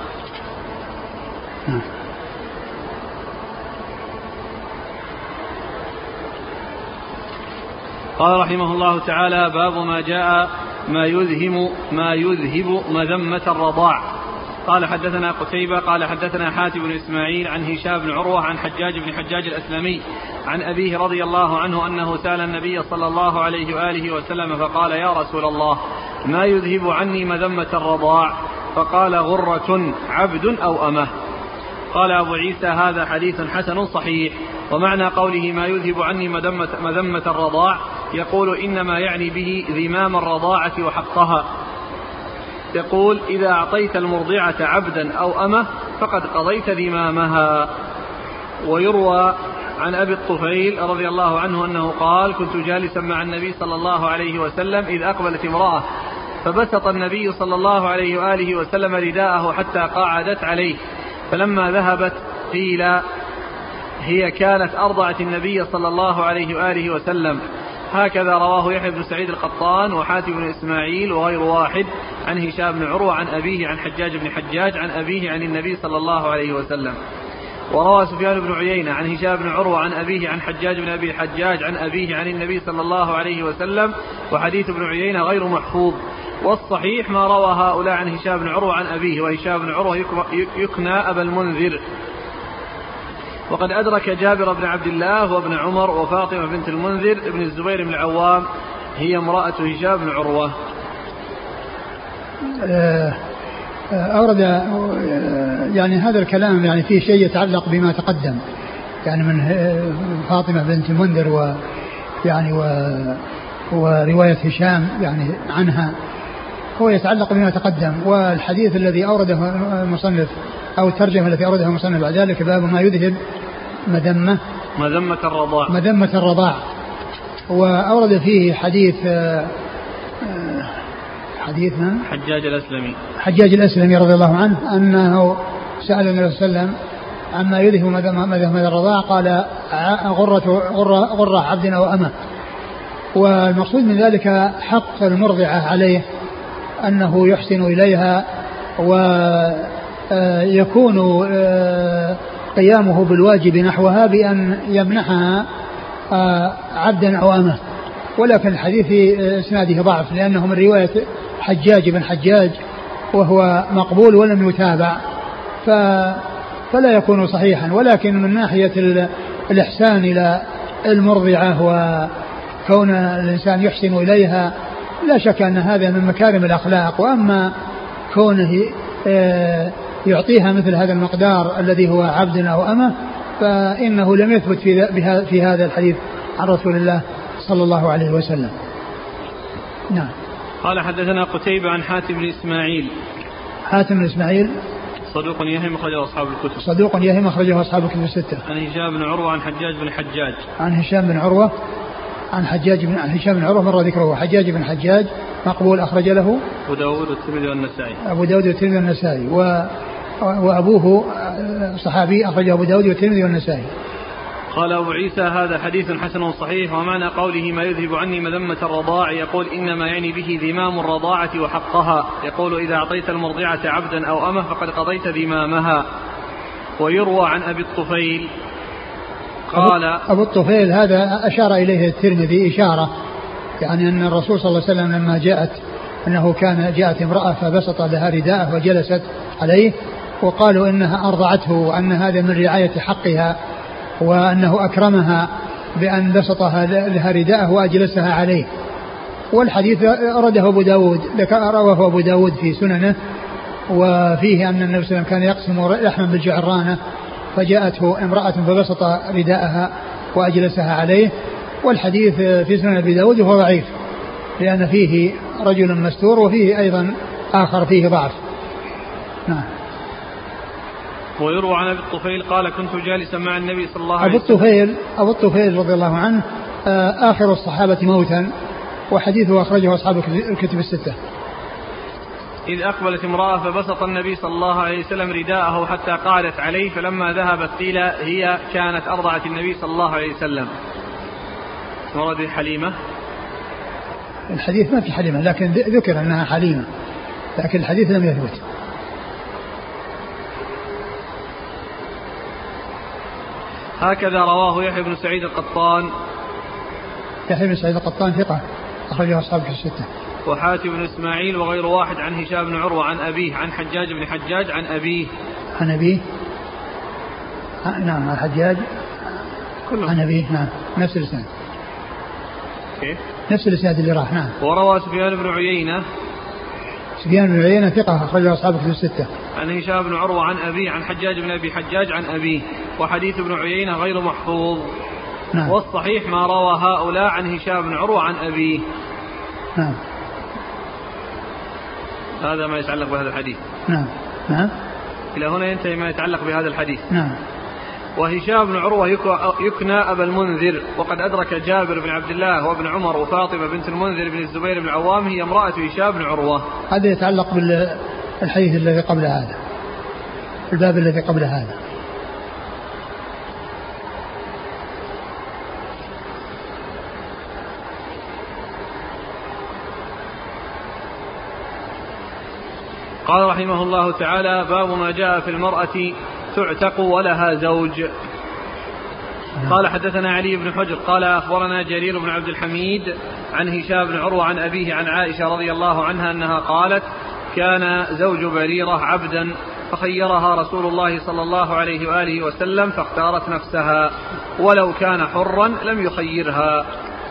قال رحمه الله تعالى باب ما جاء ما يذهب مذمة الرضاع. قال حدثنا قتيبة قال حدثنا حاتم بن إسماعيل عن هشام بن عروة عن حجاج بن حجاج الأسلمي عن أبيه رضي الله عنه أنه سأل النبي صلى الله عليه وآله وسلم فقال يا رسول الله ما يذهب عني مذمة الرضاع؟ فقال غرة عبد أو أمه. قال أبو عيسى هذا حديث حسن صحيح. ومعنى قوله ما يذهب عني مذمة الرضاع يقول إنما يعني به ذمام الرضاعة وحقها. يقول إذا أعطيت المرضعة عبدا أو أمه فقد قضيت ذمامها. ويروى عن أبي الطفيل رضي الله عنه أنه قال كنت جالسا مع النبي صلى الله عليه وسلم إذ أقبلت امرأة فبسط النبي صلى الله عليه وآله وسلم رداءه حتى قعدت عليه، فلما ذهبت قيل هي كانت أرضعت النبي صلى الله عليه وآله وسلم. هكذا رواه يحيى بن سعيد القطان وحاتم بن إسماعيل وغير واحد عن هشام بن عروة عن أبيه عن حجاج بن حجاج عن أبيه عن النبي صلى الله عليه وسلم. وروى سفيان بن عيينة عن هشام بن عروة عن أبيه عن حجاج بن أبي حجاج عن أبيه عن النبي صلى الله عليه وسلم، وحديث ابن عيينة غير محفوظ. والصحيح ما روى هؤلاء عن هشام بن عروة عن أبيه، وهشام بن عروة يكنى أبا المنذر. وقد أدرك جابر بن عبد الله وابن عمر وفاطمة بنت المنذر ابن الزبير بن العوام هي امرأة هشام بن عروة.
أورد يعني هذا الكلام يعني فيه شيء يتعلق بما تقدم، يعني من فاطمة بنت المنذر ورواية هشام يعني عنها هو يتعلق بما تقدم. والحديث الذي أورده المصنف أو الترجمة التي أوردها المصنف بعد ذلك باب ما يذهب مذمة الرضاع. وأورد فيه حديث حجاج الأسلمي رضي الله عنه أنه سأل النبي صلى الله عليه وسلم عما يذهب مذمة الرضاع قال غرة عبد أو أمة. والمقصود من ذلك حق المرضعة عليه أنه يحسن إليها ويكون قيامه بالواجب نحوها بأن يمنحها عبدا أو أمة. ولكن الحديث في إسناده ضعف لأنه من رواية حجاج بن حجاج وهو مقبول ولم يتابع فلا يكون صحيحا. ولكن من ناحية الإحسان إلى المرضعة وكون الإنسان يحسن إليها لا شك أن هذا من مكارم الأخلاق. وأما كونه يعطيها مثل هذا المقدار الذي هو عبد أو أمة فإنه لم يثبت في هذا الحديث عن رسول الله صلى الله عليه وسلم. نعم.
قال حدثنا قتيبة عن حاتم بن إسماعيل صدوق يهم أخرجه أصحاب الكتب الستة. عن هشام بن عروة عن هشام بن عروة مر ذكره. حجاج بن حجاج مقبول أخرج له أبو داود والترمذي والنسائي وأبوه صحابي أخرجه أبو داود والترمذي والنسائي. قال أبو عيسى هذا حديث حسن صحيح. ومعنى قوله ما يذهب عني مذمة الرضاع يقول إنما يعني به ذمام الرضاعة وحقها. يقول إذا أعطيت المرضعة عبدا أو أمه فقد قضيت ذمامها. ويروى عن أبي الطفيل قال
أبو الطفيل هذا أشار إليه الترمذي إشارة يعني أن الرسول صلى الله عليه وسلم لما جاءت امرأة فبسط لها رداءه وجلست عليه وقالوا إنها أرضعته وأن هذا من رعاية حقها وأنه أكرمها بأن بسطها لها رداءه وأجلسها عليه. والحديث أرده أبو داود رواه أبو داود في سننه وفيه أن النبي صلى الله عليه وسلم كان يقسم لحما بالجعرانة فجاءته امرأة فبسط رداءها وأجلسها عليه. والحديث في سنن أبي داود وهو ضعيف لأن فيه رجل مستور وفيه أيضا آخر فيه ضعف. نعم.
ويروى عن أبي الطفيل قال كنت جالسا مع النبي صلى الله عليه وسلم.
أبو الطفيل رضي الله عنه آخر الصحابة موتا وحديثه أخرجه أصحاب الكتب الستة.
إذ أقبلت امرأة فبسط النبي صلى الله عليه وسلم رداءه حتى قعدت عليه فلما ذهبت قيل هي كانت أرضعت النبي صلى الله عليه وسلم. ورد حليمة.
الحديث ما في حليمة لكن ذكر أنها حليمة لكن الحديث لم يثبت.
هكذا رواه يحيى بن سعيد القطان
ثقة أخرجه أصحاب الستة.
وحاتم بن إسماعيل وغير واحد عن هشام بن عروة عن أبيه عن حجاج بن حجاج عن أبيه
نعم عن حجاج عن أبيه نعم نفس الإسناد نفس الإسناد اللي راح. نعم.
وروى سفيان بن عيينة
سفيان بن عيينة ثقة أخرجه أصحاب الكتب الستة.
عن هشام بن عروة عن أبيه عن حجاج بن أبي حجاج عن أبيه. وحديث ابن عيينة غير محفوظ. نعم. والصحيح ما روى هؤلاء عن هشام بن عروة عن أبيه.
نعم.
هذا ما يتعلق بهذا الحديث.
نعم. نعم.
إلى هنا ينتهي ما يتعلق بهذا الحديث.
نعم.
وهشام بن عروة يكنى أبا المنذر، وقد أدرك جابر بن عبد الله وابن عمر وفاطمة بنت المنذر بن الزبير بن العوام هي امرأة هشام بن عروة.
هذا يتعلق بالحديث الذي قبل هذا، الباب الذي قبل هذا.
قال رحمه الله تعالى: باب ما جاء في المرأة تعتق ولها زوج. قال حدثنا علي بن حجر قال أخبرنا جرير بن عبد الحميد عن هشام بن عروة عن أبيه عن عائشة رضي الله عنها أنها قالت: كان زوج بريرة عبدا فخيرها رسول الله صلى الله عليه وآله وسلم فاختارت نفسها، ولو كان حرا لم يخيرها.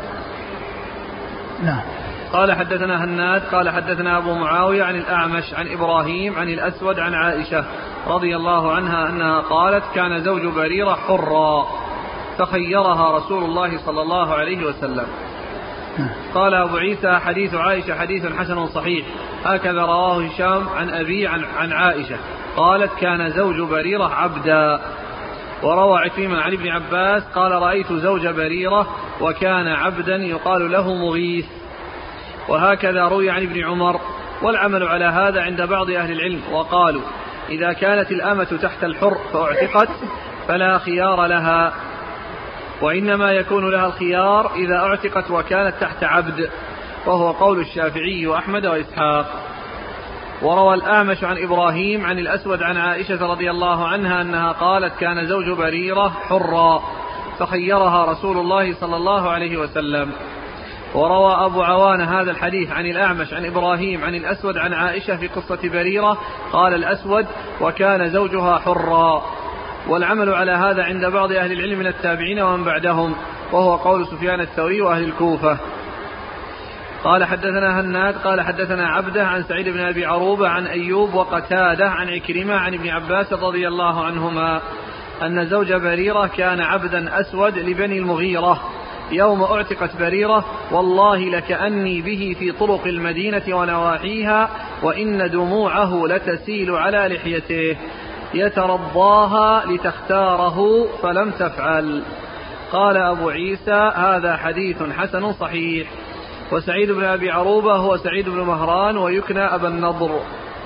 نعم.
قال حدثنا هناد قال حدثنا أبو معاوية عن الأعمش عن إبراهيم عن الأسود عن عائشة رضي الله عنها أنها قالت: كان زوج بريرة حرا فخيرها رسول الله صلى الله عليه وسلم. قال أبو عيسى: حديث عائشة حديث حسن صحيح، هكذا رواه هشام عن أبي عن عائشة قالت: كان زوج بريرة عبدا. وروى عكرمة عن ابن عباس قال: رأيت زوج بريرة وكان عبدا يقال له مغيث. وهكذا روي عن ابن عمر. والعمل على هذا عند بعض أهل العلم، وقالوا: إذا كانت الأمة تحت الحر فاعتقت فلا خيار لها، وإنما يكون لها الخيار إذا اعتقت وكانت تحت عبد، وهو قول الشافعي وأحمد وإسحاق. وروى الأعمش عن إبراهيم عن الأسود عن عائشة رضي الله عنها أنها قالت: كان زوج بريرة حرا فخيرها رسول الله صلى الله عليه وسلم. وروى أبو عوان هذا الحديث عن الأعمش عن إبراهيم عن الأسود عن عائشة في قصة بريرة، قال الأسود: وكان زوجها حرا. والعمل على هذا عند بعض أهل العلم من التابعين ومن بعدهم، وهو قول سفيان الثوري وأهل الكوفة. قال حدثنا هناد قال حدثنا عبده عن سعيد بن أبي عروبة عن أيوب وقتادة عن عكرمة عن ابن عباس رضي الله عنهما أن زوج بريرة كان عبدا أسود لبني المغيرة يوم اعتقت بريرة: والله لكأني به في طرق المدينة ونواحيها، وإن دموعه لتسيل على لحيته يترضاها لتختاره فلم تفعل. قال أبو عيسى: هذا حديث حسن صحيح. وسعيد بن أبي عروبة هو سعيد بن مهران ويكنى أبا النضر.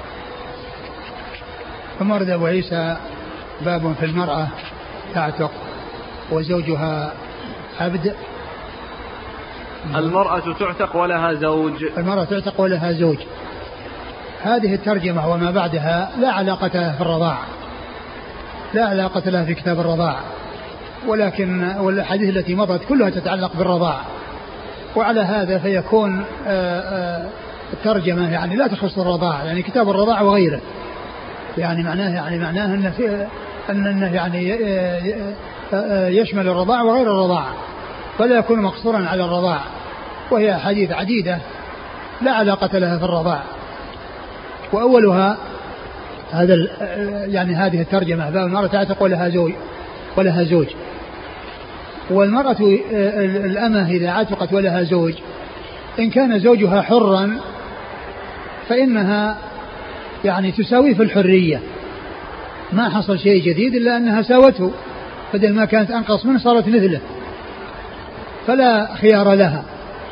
ثم ورد أبو عيسى باب في المرأة تعتق وزوجها عبد.
المرأة تعتق ولها زوج.
المرأة تعتق ولها زوج. هذه الترجمة وما بعدها لا علاقة لها في الرضاع، لا علاقة لها في كتاب الرضاع، ولكن والحديث التي مضت كلها تتعلق بالرضاع. وعلى هذا فيكون الترجمة يعني لا تخص الرضاع، يعني كتاب الرضاع وغيره، يعني معناه أنه يعني يشمل الرضاع وغير الرضاع، فلا يكون مقصورا على الرضاع. وهي حديث عديدة لا علاقة لها في الرضاع. وأولها هذا يعني هذه الترجمة: باب المرأة تعتق ولها زوج. والمرأة الأمة إذا عتقت ولها زوج، إن كان زوجها حرا فإنها يعني تساوي في الحرية، ما حصل شيء جديد إلا أنها ساوته، بدل ما كانت أنقص منه صارت مثله، فلا خيار لها.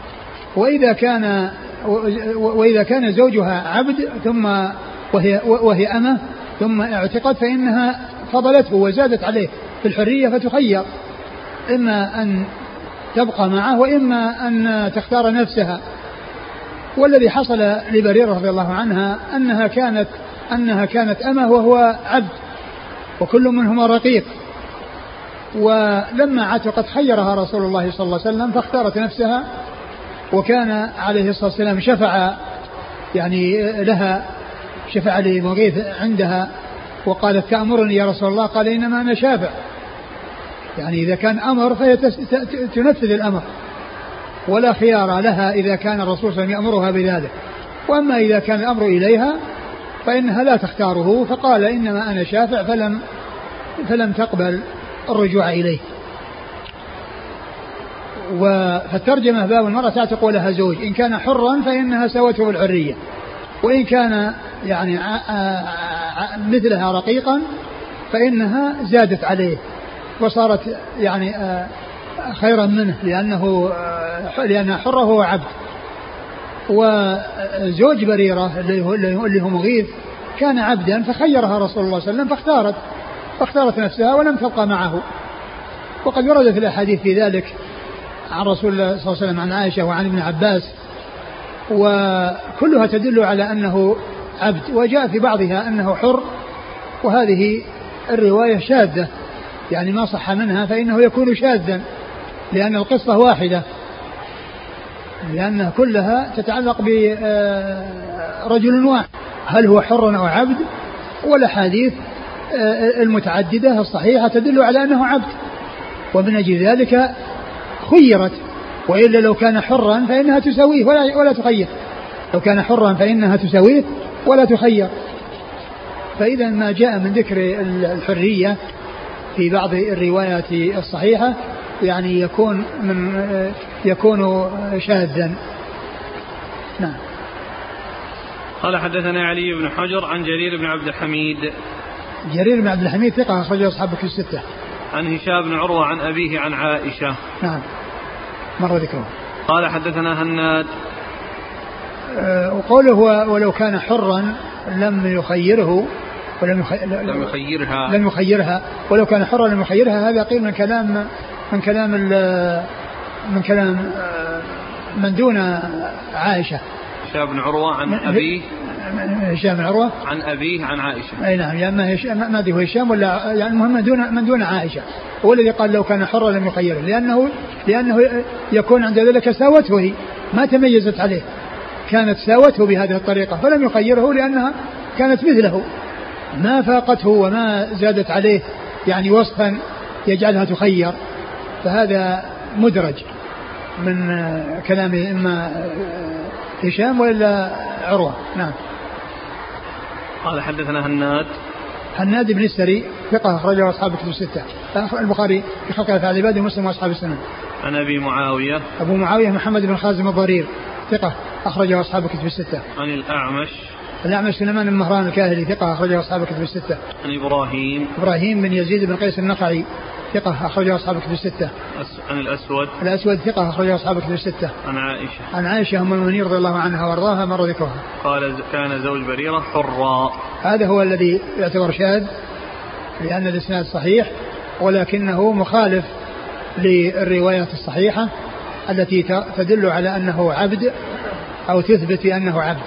وإذا كان زوجها عبد ثم وهي أمة ثم اعتقت فإنها فضلته وزادت عليه في الحرية، فتخير إما أن تبقى معه وإما أن تختار نفسها. والذي حصل لبريرة رضي الله عنها أنها كانت أمة وهو عبد، وكل منهما رقيق. ولما عتقت خيرها رسول الله صلى الله عليه وسلم فاختارت نفسها، وكان عليه الصلاة والسلام شفع يعني لها، شفع لمغيث عندها وقالت: تأمرني يا رسول الله؟ قال: إنما أنا شافع. يعني إذا كان أمر فهي تنفذ الأمر، ولا خيار لها إذا كان الرسول صلى الله عليه وسلم يأمرها بذلك. وأما إذا كان الأمر إليها فإنها لا تختاره، فقال إنما أنا شافع فلم تقبل الرجوع إليه. فالترجمة باب المرأة تعتق ولها زوج، إن كان حرا فإنها سوته بالحرية، وإن كان يعني مثلها رقيقا فإنها زادت عليه وصارت يعني خيرا منه لأنها حرة وهو عبد. وزوج بريرة اللي هو مغيث كان عبدا فخيرها رسول الله صلى الله عليه وسلم فاختارت نفسها ولم تبقى معه. وقد ورد في الأحاديث في ذلك عن رسول الله صلى الله عليه وسلم عن عائشة وعن ابن عباس، وكلها تدل على أنه عبد، وجاء في بعضها أنه حر، وهذه الرواية شاذة يعني ما صح منها فإنه يكون شاذا لأن القصة واحدة، لأنها كلها تتعلق برجل واحد هل هو حر أو عبد، والأحاديث المتعددة الصحيحة تدل على أنه عبد، ومن أجل ذلك خيرت، وإلا لو كان حرا فإنها تسويه ولا تخير، لو كان حرا فإنها تسويه ولا تخير. فإذا ما جاء من ذكر الحرية في بعض الروايات الصحيحة يعني يكون شاذا. نعم.
قال حدثنا علي بن حجر عن جرير بن عبد الحميد.
جرير بن عبد الحميد ثقة أخرجه أصحاب الكتب الستة.
عن هشام بن عروة عن أبيه عن عائشة.
نعم مر ذكره.
قال حدثنا هناد.
وقوله ولو كان حرا لم يخيره لم يخيرها ولو كان حرا لم يخيرها، هذا قيل من كلام من دون عائشة.
هشام بن عروة عن أبيه.
هشام بن عروة
عن أبيه عن عائشة.
أي نعم، يعني ما أدري هشام ولا يعني المهم من دون عائشة، هو الذي قال لو كان حرا لم يخيره، لأنه يكون عند ذلك ساوته هي ما تميزت عليه، كانت ساوته بهذه الطريقة فلم يخيره لأنها كانت مثله ما فاقته وما زادت عليه يعني وصفا يجعلها تخير، فهذا مدرج من كلام إما هشام ولا عروة. نعم.
قال حدثنا
هناد بن السري ثقة أخرجه أصحاب الكتب الستة، البخاري في خلق أفعال العباد ومسلم وأصحاب السنن.
عن أبي معاوية.
أبو معاوية محمد بن خازم الضرير ثقة أخرجه أصحاب الكتب الستة.
عن
الأعمش سليمان بن مهران الكاهلي ثقة أخرجه أصحاب الكتب الستة.
عن إبراهيم
بن يزيد بن قيس النخعي ثقة أخرجه أصحاب الكتب الستة.
عن
الأسود ثقة أخرجه أصحاب الكتب الستة. عن عائشة أم المؤمنين رضي الله عنها وارضاها مر ذكرها.
قال كان زوج بريرة حرا.
هذا هو الذي يعتبر شاذ لأن الإسناد صحيح ولكنه مخالف للروايات الصحيحة التي تدل على أنه عبد أو تثبت بأنه عبد.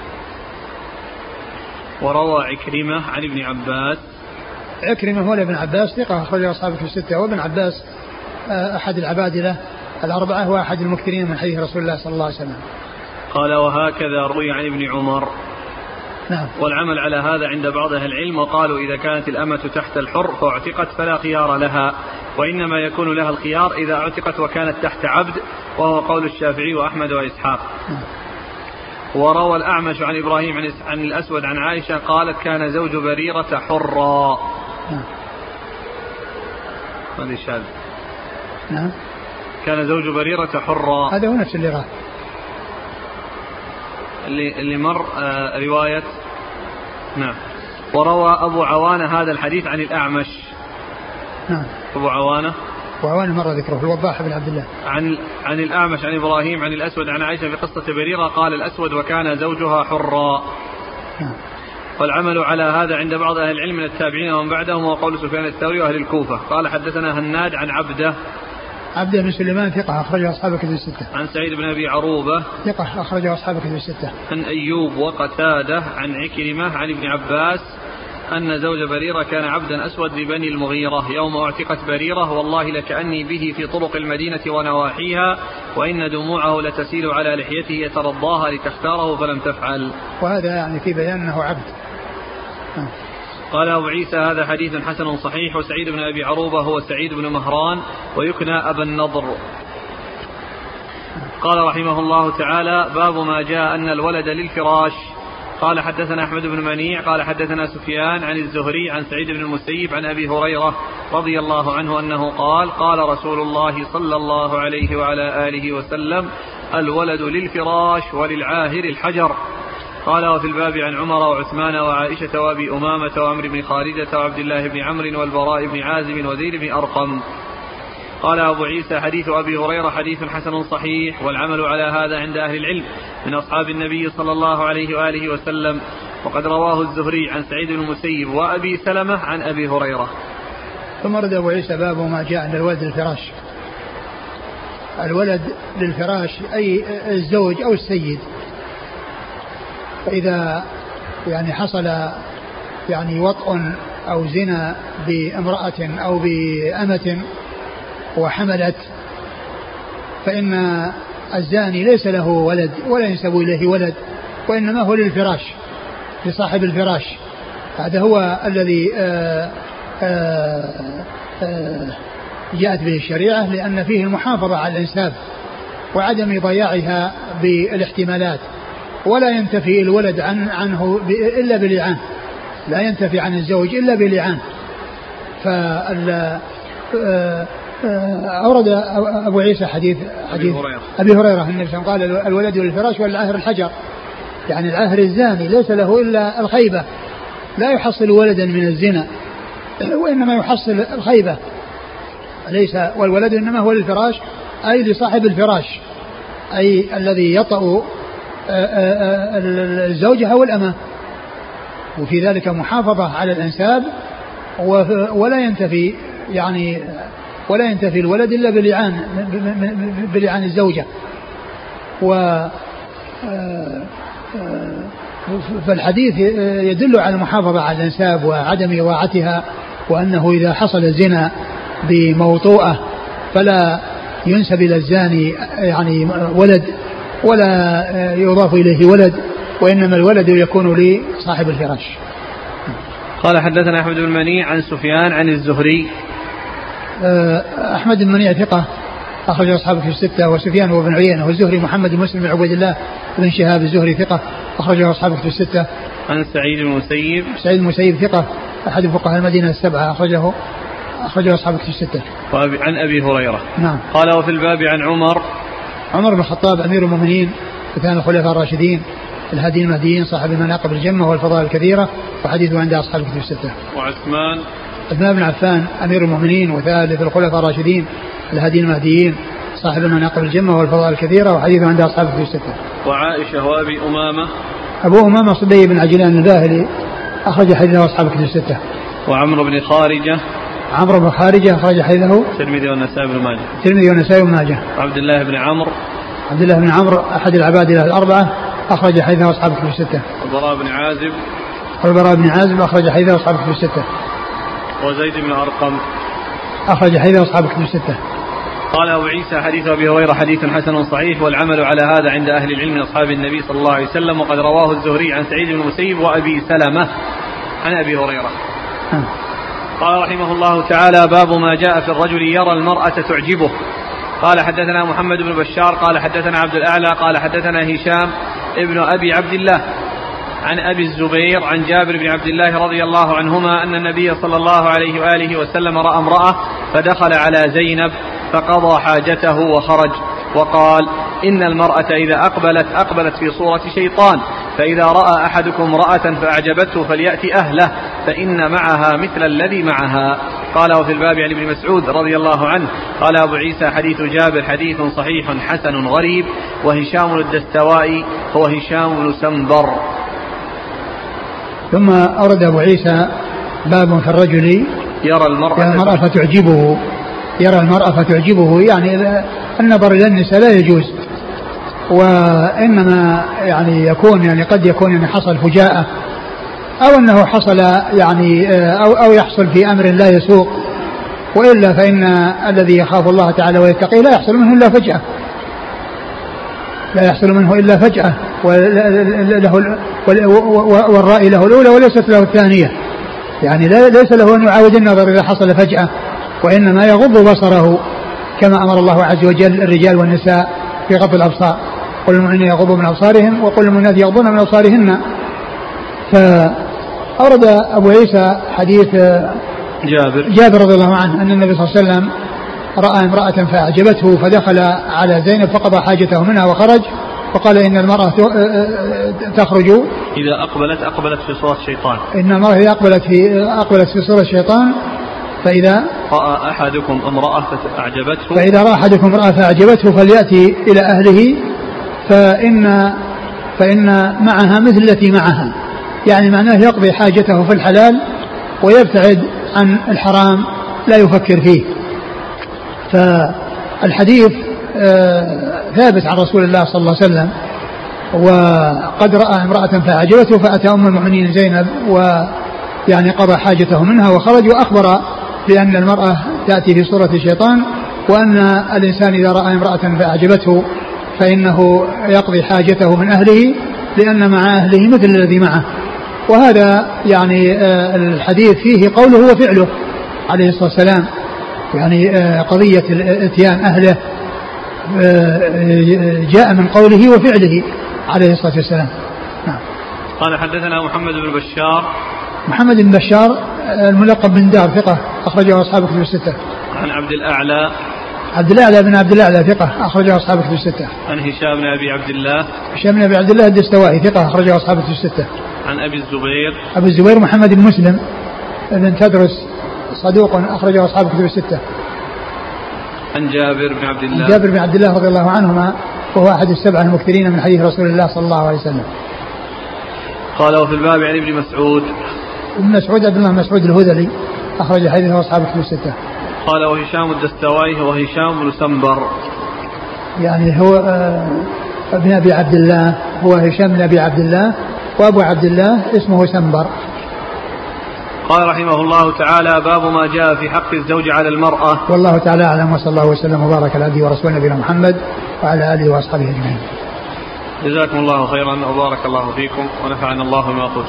وروى عكرمة عن ابن عباس.
عكرمة هو ابن عباس ثقة أخرجه أصحاب الكتب الستة، وابن عباس أحد العبادلة الأربعة وأحد المكثرين من حديث رسول الله صلى الله عليه وسلم.
قال وهكذا روي عن ابن عمر.
نعم.
والعمل على هذا عند بعض أهل العلم، وقالوا إذا كانت الأمة تحت الحر فاعتقت فلا خيار لها، وإنما يكون لها الخيار إذا اعتقت وكانت تحت عبد، وهو قول الشافعي وأحمد وإسحاق. وروى الأعمش عن إبراهيم عن الأسود عن عائشة قالت كان زوج بريرة حرا. هذا شاذ.
نعم.
كان زوج بريرة حرا،
هذا هو نفس اللي راه
اللي مر رواية. نعم. وروى أبو عوانة هذا الحديث عن الأعمش.
نعم.
أبو عوانة
مر ذكره الوضاح بن عبد الله
عن الأعمش عن إبراهيم عن الأسود عن عائشة في قصة بريرة قال الأسود وكان زوجها حرا. والعمل على هذا عند بعض أهل العلم من التابعين ومن بعدهم، وقول سفيان الثوري وأهل الكوفة. قال حدثنا هناد عن عبده
بن سليمان ثقة أخرجه أصحاب الكتب الستة.
عن سعيد بن أبي عروبة
ثقة أخرجه أصحاب الكتب الستة.
عن أيوب وقتادة عن عكرمة عن ابن عباس أن زوج بريرة كان عبدا أسود لبني المغيرة يوم اعتقت بريرة والله لكأني به في طرق المدينة ونواحيها وإن دموعه لتسيل على لحيته يترضاها لتختاره فلم تفعل.
وهذا يعني في بيان أنه عبد.
قال أبو عيسى هذا حديث حسن صحيح. وسعيد بن أبي عروبة هو سعيد بن مهران ويكنى أبا النضر. قال رحمه الله تعالى: باب ما جاء أن الولد للفراش. قال حدثنا أحمد بن منيع قال حدثنا سفيان عن الزهري عن سعيد بن المسيب عن أبي هريرة رضي الله عنه أنه قال: قال رسول الله صلى الله عليه وعلى آله وسلم: الولد للفراش وللعاهر الحجر. قال: وفي الباب عن عمر وعثمان وعائشة وأبي أمامة وعمر بن خالدة وعبد الله بن عمرو والبراء بن عازب وزيد بن أرقم. قال أبو عيسى: حديث أبي هريرة حديث حسن صحيح، والعمل على هذا عند أهل العلم من أصحاب النبي صلى الله عليه وآله وسلم، وقد رواه الزهري عن سعيد بن المسيب وأبي سلمة عن أبي هريرة.
ثم رد أبو عيسى: باب ما جاء عند الولد للفراش. الولد للفراش أي الزوج أو السيد، فإذا يعني حصل يعني وطء أو زنا بامرأة أو بأمة وحملت، فإن الزاني ليس له ولد ولا ينسب إليه ولد، وإنما هو للفراش، لصاحب الفراش. هذا هو الذي جاءت به الشريعة، لأن فيه المحافظة على الإنساب وعدم ضياعها بالاحتمالات، ولا ينتفي الولد عنه إلا بلعان، لا ينتفي عن الزوج إلا بلعان. أورد أبو عيسى حديث أبي هريرة النبي صلى الله عليه وسلم قال: الولد للفراش والعاهر الحجر، يعني العاهر الزاني ليس له إلا الخيبة، لا يحصل ولدا من الزنا وإنما يحصل الخيبة، ليس والولد إنما هو للفراش أي لصاحب الفراش، أي الذي يطأ الزوجة أو الأمة، وفي ذلك محافظة على الأنساب، ولا ينتفي يعني ولا ينتفي الولد إلا بلعان الزوجة. فالحديث يدل على المحافظة على الأنساب وعدم إضاعتها، وأنه إذا حصل الزنا بموطوءة فلا ينسب إلى الزاني يعني ولد ولا يضاف إليه ولد، وإنما الولد يكون لصاحب الفراش.
قال حدثنا أحمد بن منيع عن سفيان عن الزهري.
أحمد بن منيع ثقة أخرج أصحابه في الستة، وسفيان هو بن عيينة، والزهري محمد بن مسلم بن عبيد الله بن شهاب الزهري ثقة أخرجه أصحابه في الستة.
عن سعيد بن المسيب.
سعيد بن المسيب ثقة أحد فقهاء المدينة السبعة أخرجه أصحابه في الستة.
عن أبي هريرة.
نعم.
قال: وفي الباب عن
عمر بن الخطاب أمير المؤمنين وثاني الخلفاء الراشدين الهادي المهديين صاحب المناقب الجمة والفضائل الكثيرة، وحديثه عند أصحابه في الستة.
وعثمان
بن عفان أمير المؤمنين وثالث الخلفاء الراشدين الهادي المهديين صاحب المناقب الجمة والفضائل الكثيرة، وحديثه عند أصحابه في الستة.
وعائشة وأبي أمامة.
أبو أمامة صدي بن عجلان الباهلي أخرج حديثه أصحابه في الستة.
وعمرو بن خارجة.
عمرو بن خارجة أخرج حديثه
الترمذي والنسائي بن ماجه.
الترمذي والنسائي بن ماجه.
عبد الله بن عمرو.
عبد الله بن عمرو أحد العبادلة الأربعة أخرج حديثه أصحابه في الستة.
البراء بن عازب.
البراء بن عازب أخرج حديثه أصحابه في الستة.
وزيد بن أرقم
أخرج حديثه أصحابه في الستة.
قال أبو عيسى: حديث أبي هريرة حديث حسن صحيح، والعمل على هذا عند أهل العلم من أصحاب النبي صلى الله عليه وسلم، وقد رواه الزهري عن سعيد بن المسيب وأبي سلمة عن أبي هريرة. قال رحمه الله تعالى: باب ما جاء في الرجل يرى المرأة تعجبه. قال حدثنا محمد بن بشار قال حدثنا عبد الأعلى قال حدثنا هشام ابن أبي عبد الله عن أبي الزبير عن جابر بن عبد الله رضي الله عنهما أن النبي صلى الله عليه وآله وسلم رأى امرأة فدخل على زينب فقضى حاجته وخرج، وقال: إن المرأة إذا أقبلت في صورة شيطان، فإذا رأى أحدكم امرأة فأعجبته فليأتي أهله فإن معها مثل الذي معها. قال: وفي الباب عن ابن مسعود رضي الله عنه. قال أبو عيسى: حديث جابر حديث صحيح حسن غريب. وهشام الدستوائي هو هشام بن سنبر.
ثم أورد أبو عيسى باب في الرجل
يرى المرأة
فتعجبه. يرى المرأة فتعجبه، يعني النظر إلى النساء لا يجوز، وإنما يعني يكون يعني قد يكون يعني حصل فجاءة، أو أنه حصل يعني أو يحصل في أمر لا يسوق، وإلا فإن الذي يخاف الله تعالى ويتقي لا يحصل منه إلا فجأة، لا يحصل منه إلا فجأة، والرأي له الأولى وليست له الثانية، يعني ليس له أن يعاود النظر إذا حصل فجأة، وإنما يغض بصره كما أمر الله عز وجل الرجال والنساء في غض الأبصار، قل للمؤمنين يغضوا من أبصارهم وقل للمؤمنات يغضون من أبصارهن. فأورد أبو عيسى حديث جابر رضي الله عنه أن النبي صلى الله عليه وسلم رأى امرأة فأعجبته فدخل على زينب فقضى حاجته منها وخرج، وقال إن المرأة تخرج
إذا أقبلت في صورة الشيطان،
إن المرأة إذا أقبلت في صورة الشيطان، فإذا
رأى أحدكم امرأة
فأعجبته فليأتي إلى أهله فإن معها مثل التي معها، يعني معناه يقضي حاجته في الحلال ويبتعد عن الحرام لا يفكر فيه. فالحديث ثابت عن رسول الله صلى الله عليه وسلم، وقد رأى امرأة فأعجبته فأتى أم المؤمنين زينب ويعني قضى حاجته منها وخرج، وأخبر بأن المرأة تأتي في صورة الشيطان، وأن الإنسان إذا رأى امرأة فأعجبته فإنه يقضي حاجته من أهله لأن مع أهله مثل الذي معه. وهذا يعني الحديث فيه قوله وفعله عليه الصلاة والسلام، يعني قضية اتيان أهله جاء من قوله وفعله عليه الصلاة والسلام. نعم.
قال حدثنا
محمد بن بشار الملقب بن دار ثقة أخرجه أصحاب الكتب الستة.
عن عبد الأعلى
بن عبد الأعلى ثقة أخرجه أصحاب الكتب الستة.
عن هشام بن أبي
عبد الله الدستوائي ثقة أخرجه أصحاب الكتب الستة.
عن أبي
الزبير محمد بن مسلم بن تدرس صدوق أخرجه أصحاب الكتب الستة.
عن جابر بن
عبد الله رضي الله عنهما وهو أحد السبعة المكثرين من حديث رسول الله صلى الله عليه وسلم.
قال وفي الباب عن ابن مسعود
عبد الله مسعود الهذلي أخرج حديثه أصحاب الكتب الستة.
قال وهشام الدستوائي هو هشام بن سنبر،
يعني هو ابن أبي عبد الله، هو هشام بن أبي عبد الله، وأبو عبد الله اسمه سنبر.
قال رحمه الله تعالى باب ما جاء في حق الزوج على المرأة.
والله تعالى أعلم، وصلى الله وسلم وبارك على عبده ورسوله نبينا محمد وعلى آله وأصحابه أجمعين.
جزاكم الله خيرا وبارك الله فيكم ونفعنا الله بما قلت.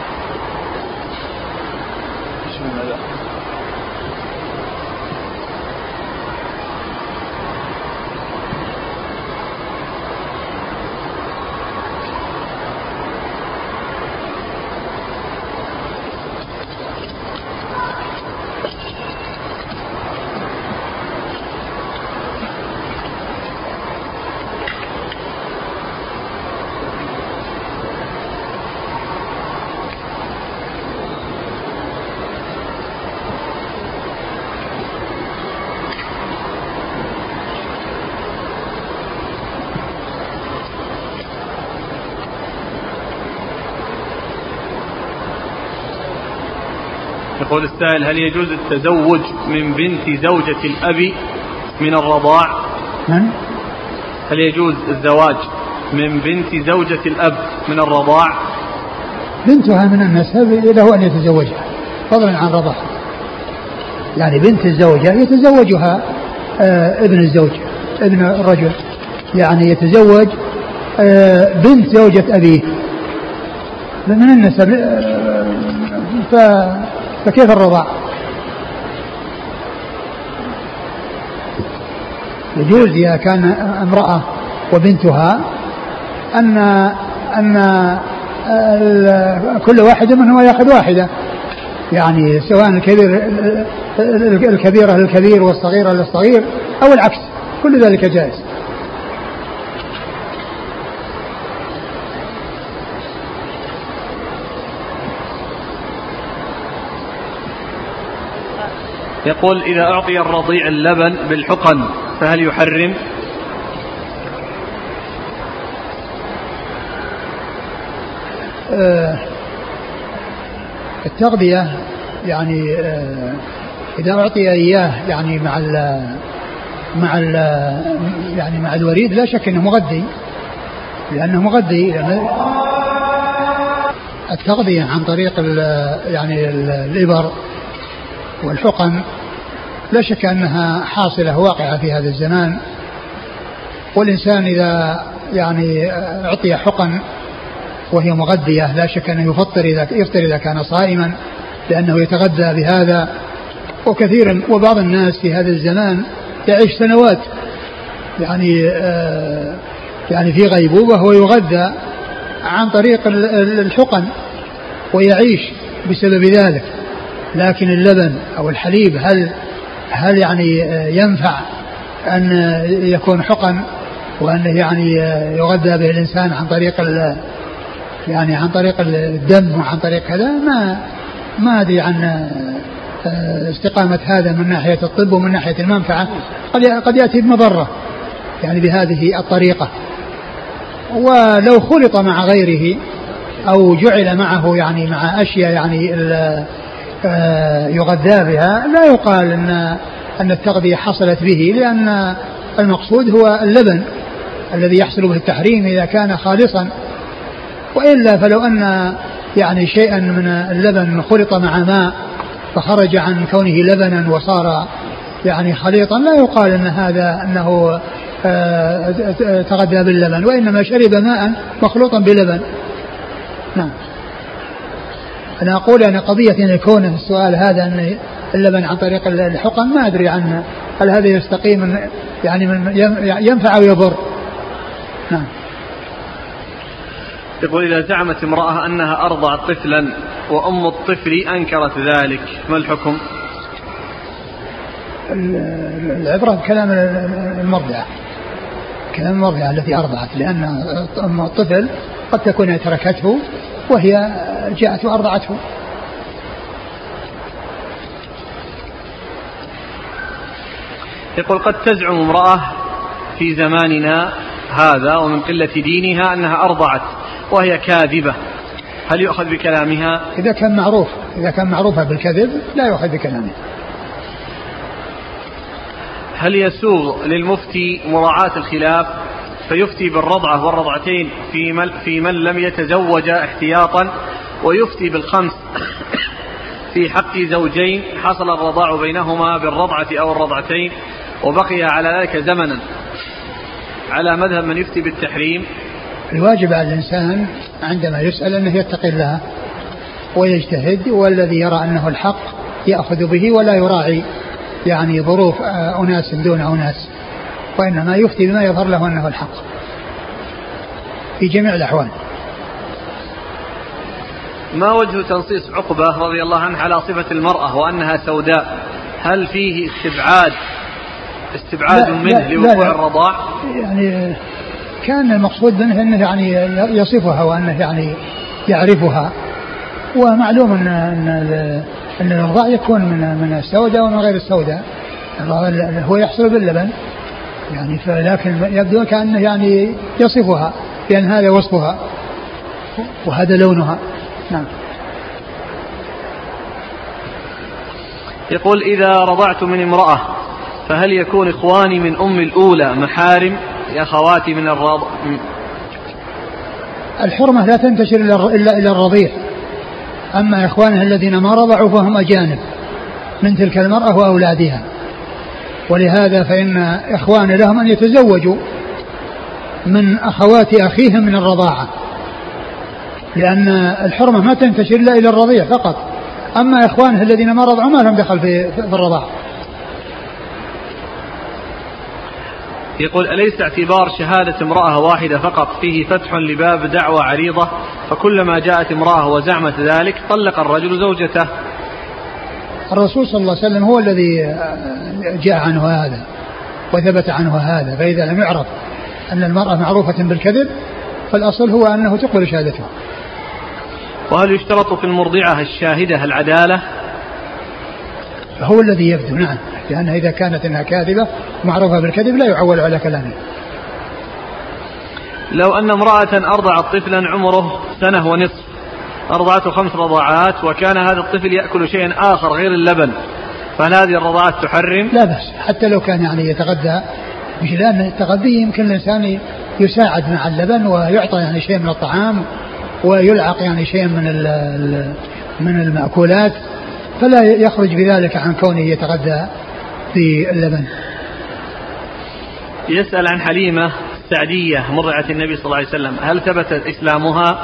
يقول السائل هل يجوز التزوج من بنت زوجة الأب من الرضاع؟ هل يجوز الزواج من بنت زوجة الأب من الرضاع؟
بنتها من النسب له أن يتزوجها فضلا عن رضاع، يعني بنت الزوجة يتزوجها ابن الزوج ابن الرجل، يعني يتزوج بنت زوجة أبيه من النسب، فكيف الرضاع؟ يجوز إذا كان امرأة وبنتها أن كل واحد منهما يأخذ واحدة، يعني سواء الكبيرة للكبير والصغيرة للصغير أو العكس، كل ذلك جائز.
يقول إذا أعطي الرضيع اللبن بالحقن فهل يحرم؟
التغذية يعني إذا أعطي إياه يعني مع الوريد لا شك أنه مغذي، لأنه مغذي، يعني التغذية عن طريق يعني الإبر والحقن لا شك أنها حاصلة واقعة في هذا الزمان، والإنسان إذا يعني أعطي حقن وهي مغذية لا شك أنه يفطر إذا كان صائما، لأنه يتغذى بهذا. وكثيرا وبعض الناس في هذا الزمان يعيش سنوات يعني في غيبوبة ويغذى عن طريق الحقن ويعيش بسبب ذلك. لكن اللبن أو الحليب هل يعني ينفع أن يكون حقن وأن يعني يغذى به الإنسان عن طريق يعني عن طريق الدم وعن طريق كذا؟ ما أدري عن استقامة هذا من ناحية الطب ومن ناحية المنفعة. قد يأتي بمضرة يعني بهذه الطريقة. ولو خلط مع غيره أو جعل معه يعني مع أشياء يعني يغذى بها لا يقال أن التغذية حصلت به، لأن المقصود هو اللبن الذي يحصل به التحريم إذا كان خالصا. وإلا فلو أن يعني شيئا من اللبن خلط مع ماء فخرج عن كونه لبنا وصار يعني خليطا لا يقال أن هذا أنه تغذى باللبن، وإنما شرب ماء مخلوطا بلبن. نعم. أنا أقول أن قضية أن يكون السؤال هذا أن اللبن عن طريق الحقن ما أدري عنه هل هذا يستقيم يعني ينفع أو يضر. نعم.
يقول إذا زعمت امرأة أنها أرضعت طفلا وأم الطفل أنكرت ذلك ما الحكم؟
العبرة بكلام المرضعة، كلام المرضعة التي أرضعت، لأن أم الطفل قد تكون تركته وهي جاءت وأرضعته.
يقول قد تزعم امرأة في زماننا هذا ومن قلة دينها أنها أرضعت وهي كاذبة، هل يؤخذ بكلامها؟
إذا كان معروفة بالكذب لا يؤخذ بكلامها.
هل يسوغ للمفتي مراعاة الخلاف فيفتي بالرضعة والرضعتين في من لم يتزوج احتياطا، ويفتي بالخمس في حق زوجين حصل الرضاع بينهما بالرضعة أو الرضعتين وبقي على ذلك زمنا، على مذهب من يفتي بالتحريم؟
الواجب على الإنسان عندما يسأل أنه يتقي الله ويجتهد، والذي يرى أنه الحق يأخذ به ولا يراعي يعني ظروف أناس دون أناس، وإنما يفتي بما يظهر له أنه الحق في جميع الأحوال.
ما وجه تنصيص عقبة رضي الله عنه على صفة المرأة وأنها سوداء؟ هل فيه استبعاد منه لوقوع الرضاع؟
يعني كان المقصود منه أنه يعني يصفها وأنه يعني يعرفها، ومعلوم أن الرضاع يكون من السوداء ومن غير السوداء، هو يحصل باللبن يعني، لكن يبدو كأنه يعني يصفها لأن هذا وصفها وهذا لونها. نعم.
يقول إذا رضعت من امرأة فهل يكون إخواني من أم الأولى محارم يا أخواتي من الرضع؟
الحرمة لا تنتشر إلا الرضيع، أما إخوانها الذين ما رضعوا فهم أجانب من تلك المرأة وأولادها، ولهذا فإن إخوان لهم أن يتزوجوا من أخوات أخيهم من الرضاعة، لأن الحرمة ما تنتشر إلا إلى الرضيع فقط، أما إخوانه الذين ما رضعوا ما لهم دخل في الرضاعة.
يقول أليس اعتبار شهادة امرأة واحدة فقط فيه فتح لباب دعوى عريضة، فكلما جاءت امرأة وزعمت ذلك طلق الرجل زوجته؟
الرسول صلى الله عليه وسلم هو الذي جاء عنه هذا وثبت عنه هذا، فإذا لم يعرف أن المرأة معروفة بالكذب فالأصل هو أنه تقبل شهادته.
وهل يشترط في المرضعة الشاهدة العدالة؟
هو الذي يبدو، نعم، لأن إذا كانت إنها كاذبة معروفة بالكذب لا يعول على كلامه.
لو أن امرأة أرضعت طفلا عمره 1 ونصف سنة، أرضعته 5 رضعات وكان هذا الطفل يأكل شيئا آخر غير اللبن، فهل هذه الرضعات تحرم؟
لا بس، حتى لو كان يعني يتغذى، مش لأن التغذية يمكن الإنسان يساعد مع اللبن ويعطى يعني شيء من الطعام ويلعق يعني شيء من المأكولات، فلا يخرج بذلك عن كونه يتغذى باللبن.
يسأل عن حليمة السعدية مرضعة النبي صلى الله عليه وسلم، هل ثبت إسلامها؟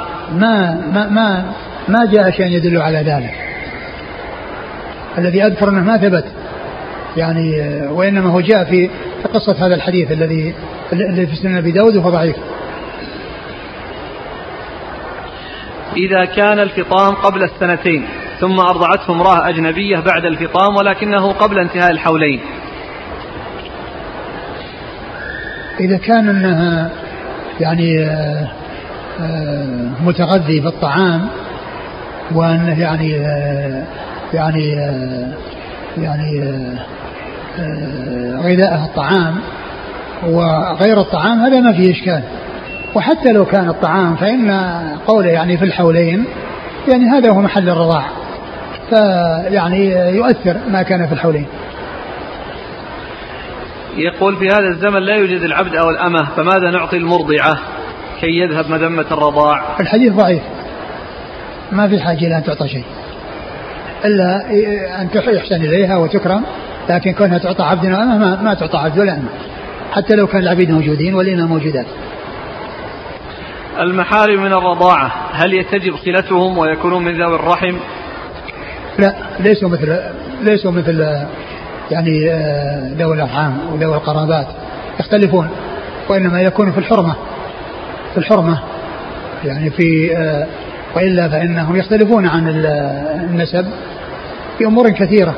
ما جاء شيء يدل على ذلك. الذي أذكر أنه ما ثبت يعني، وإنما هو جاء قصة هذا الحديث الذي في سنن أبي داود وهو ضعيف.
إذا كان الفطام قبل السنتين ثم أرضعته امرأة أجنبية بعد الفطام ولكنه قبل انتهاء الحولين،
إذا كان أنها يعني متغذي بالطعام وأنه يعني غذاءها الطعام وغير الطعام هذا ما فيه إشكال. وحتى لو كان الطعام فإن قوله يعني في الحولين يعني هذا هو محل الرضاع، فيعني يؤثر ما كان في الحولين.
يقول في هذا الزمن لا يوجد العبد أو الأمة، فماذا نعطي المرضعة كي يذهب مذمة الرضاع؟
الحديث ضعيف، ما في حاجة إلى أن تعطى شيء إلا أن يحسن إليها وتكرم، لكن كونها تعطى عبد وأمة ما تعطى عبد ولا أمة، حتى لو كان العبيد موجودين والإمة موجودات.
المحارم من الرضاعة هل يتجب صلتهم ويكونون من ذوي الرحم؟
لا، ليسوا مثل يعني ذوي الأرحام وذوي القرابات، يختلفون، وإنما يكون في الحرمة يعني وإلا فإنهم يختلفون عن النسب في أمور كثيرة.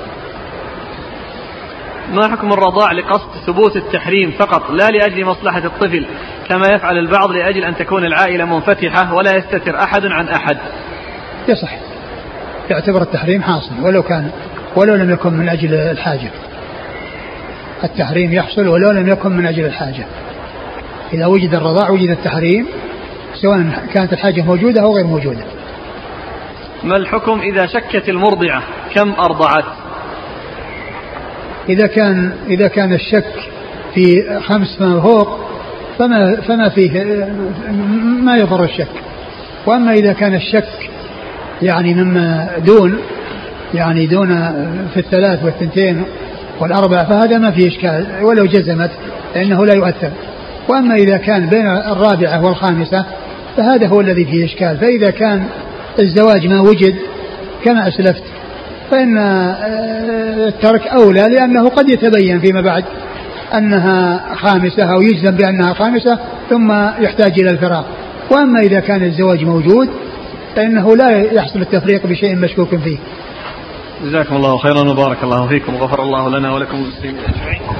ما حكم الرضاع لقصد ثبوت التحريم فقط لا لأجل مصلحة الطفل كما يفعل البعض لأجل أن تكون العائلة منفتحة ولا يستتر أحد عن أحد؟
يصح، يعتبر التحريم حاصل ولو لم يكن من أجل الحاجة. التحريم يحصل ولو لم يكن من أجل الحاجة. إذا وجد الرضاع وجد التحريم سواء كانت الحاجة موجودة أو غير موجودة.
ما الحكم إذا شكت المرضعة كم أرضعت؟
إذا كان الشك في 5 فما فوق فما فيه ما يضر الشك. وأما إذا كان الشك يعني مما دون في 3 و2 و4 فهذا ما فيه إشكال ولو جزمت لأنه لا يؤثر. وأما إذا كان بين 4 و5 فهذا هو الذي فيه إشكال. فإذا كان الزواج ما وجد كما أسلفت فإن الترك أولى، لأنه قد يتبين فيما بعد أنها 5 أو يجزم بأنها 5 ثم يحتاج إلى الفراق. وأما إذا كان الزواج موجود فإنه لا يحصل التفريق بشيء مشكوك فيه.
جزاكم الله خيرا وبارك الله فيكم وغفر الله لنا ولكم المسلمين أجمعين.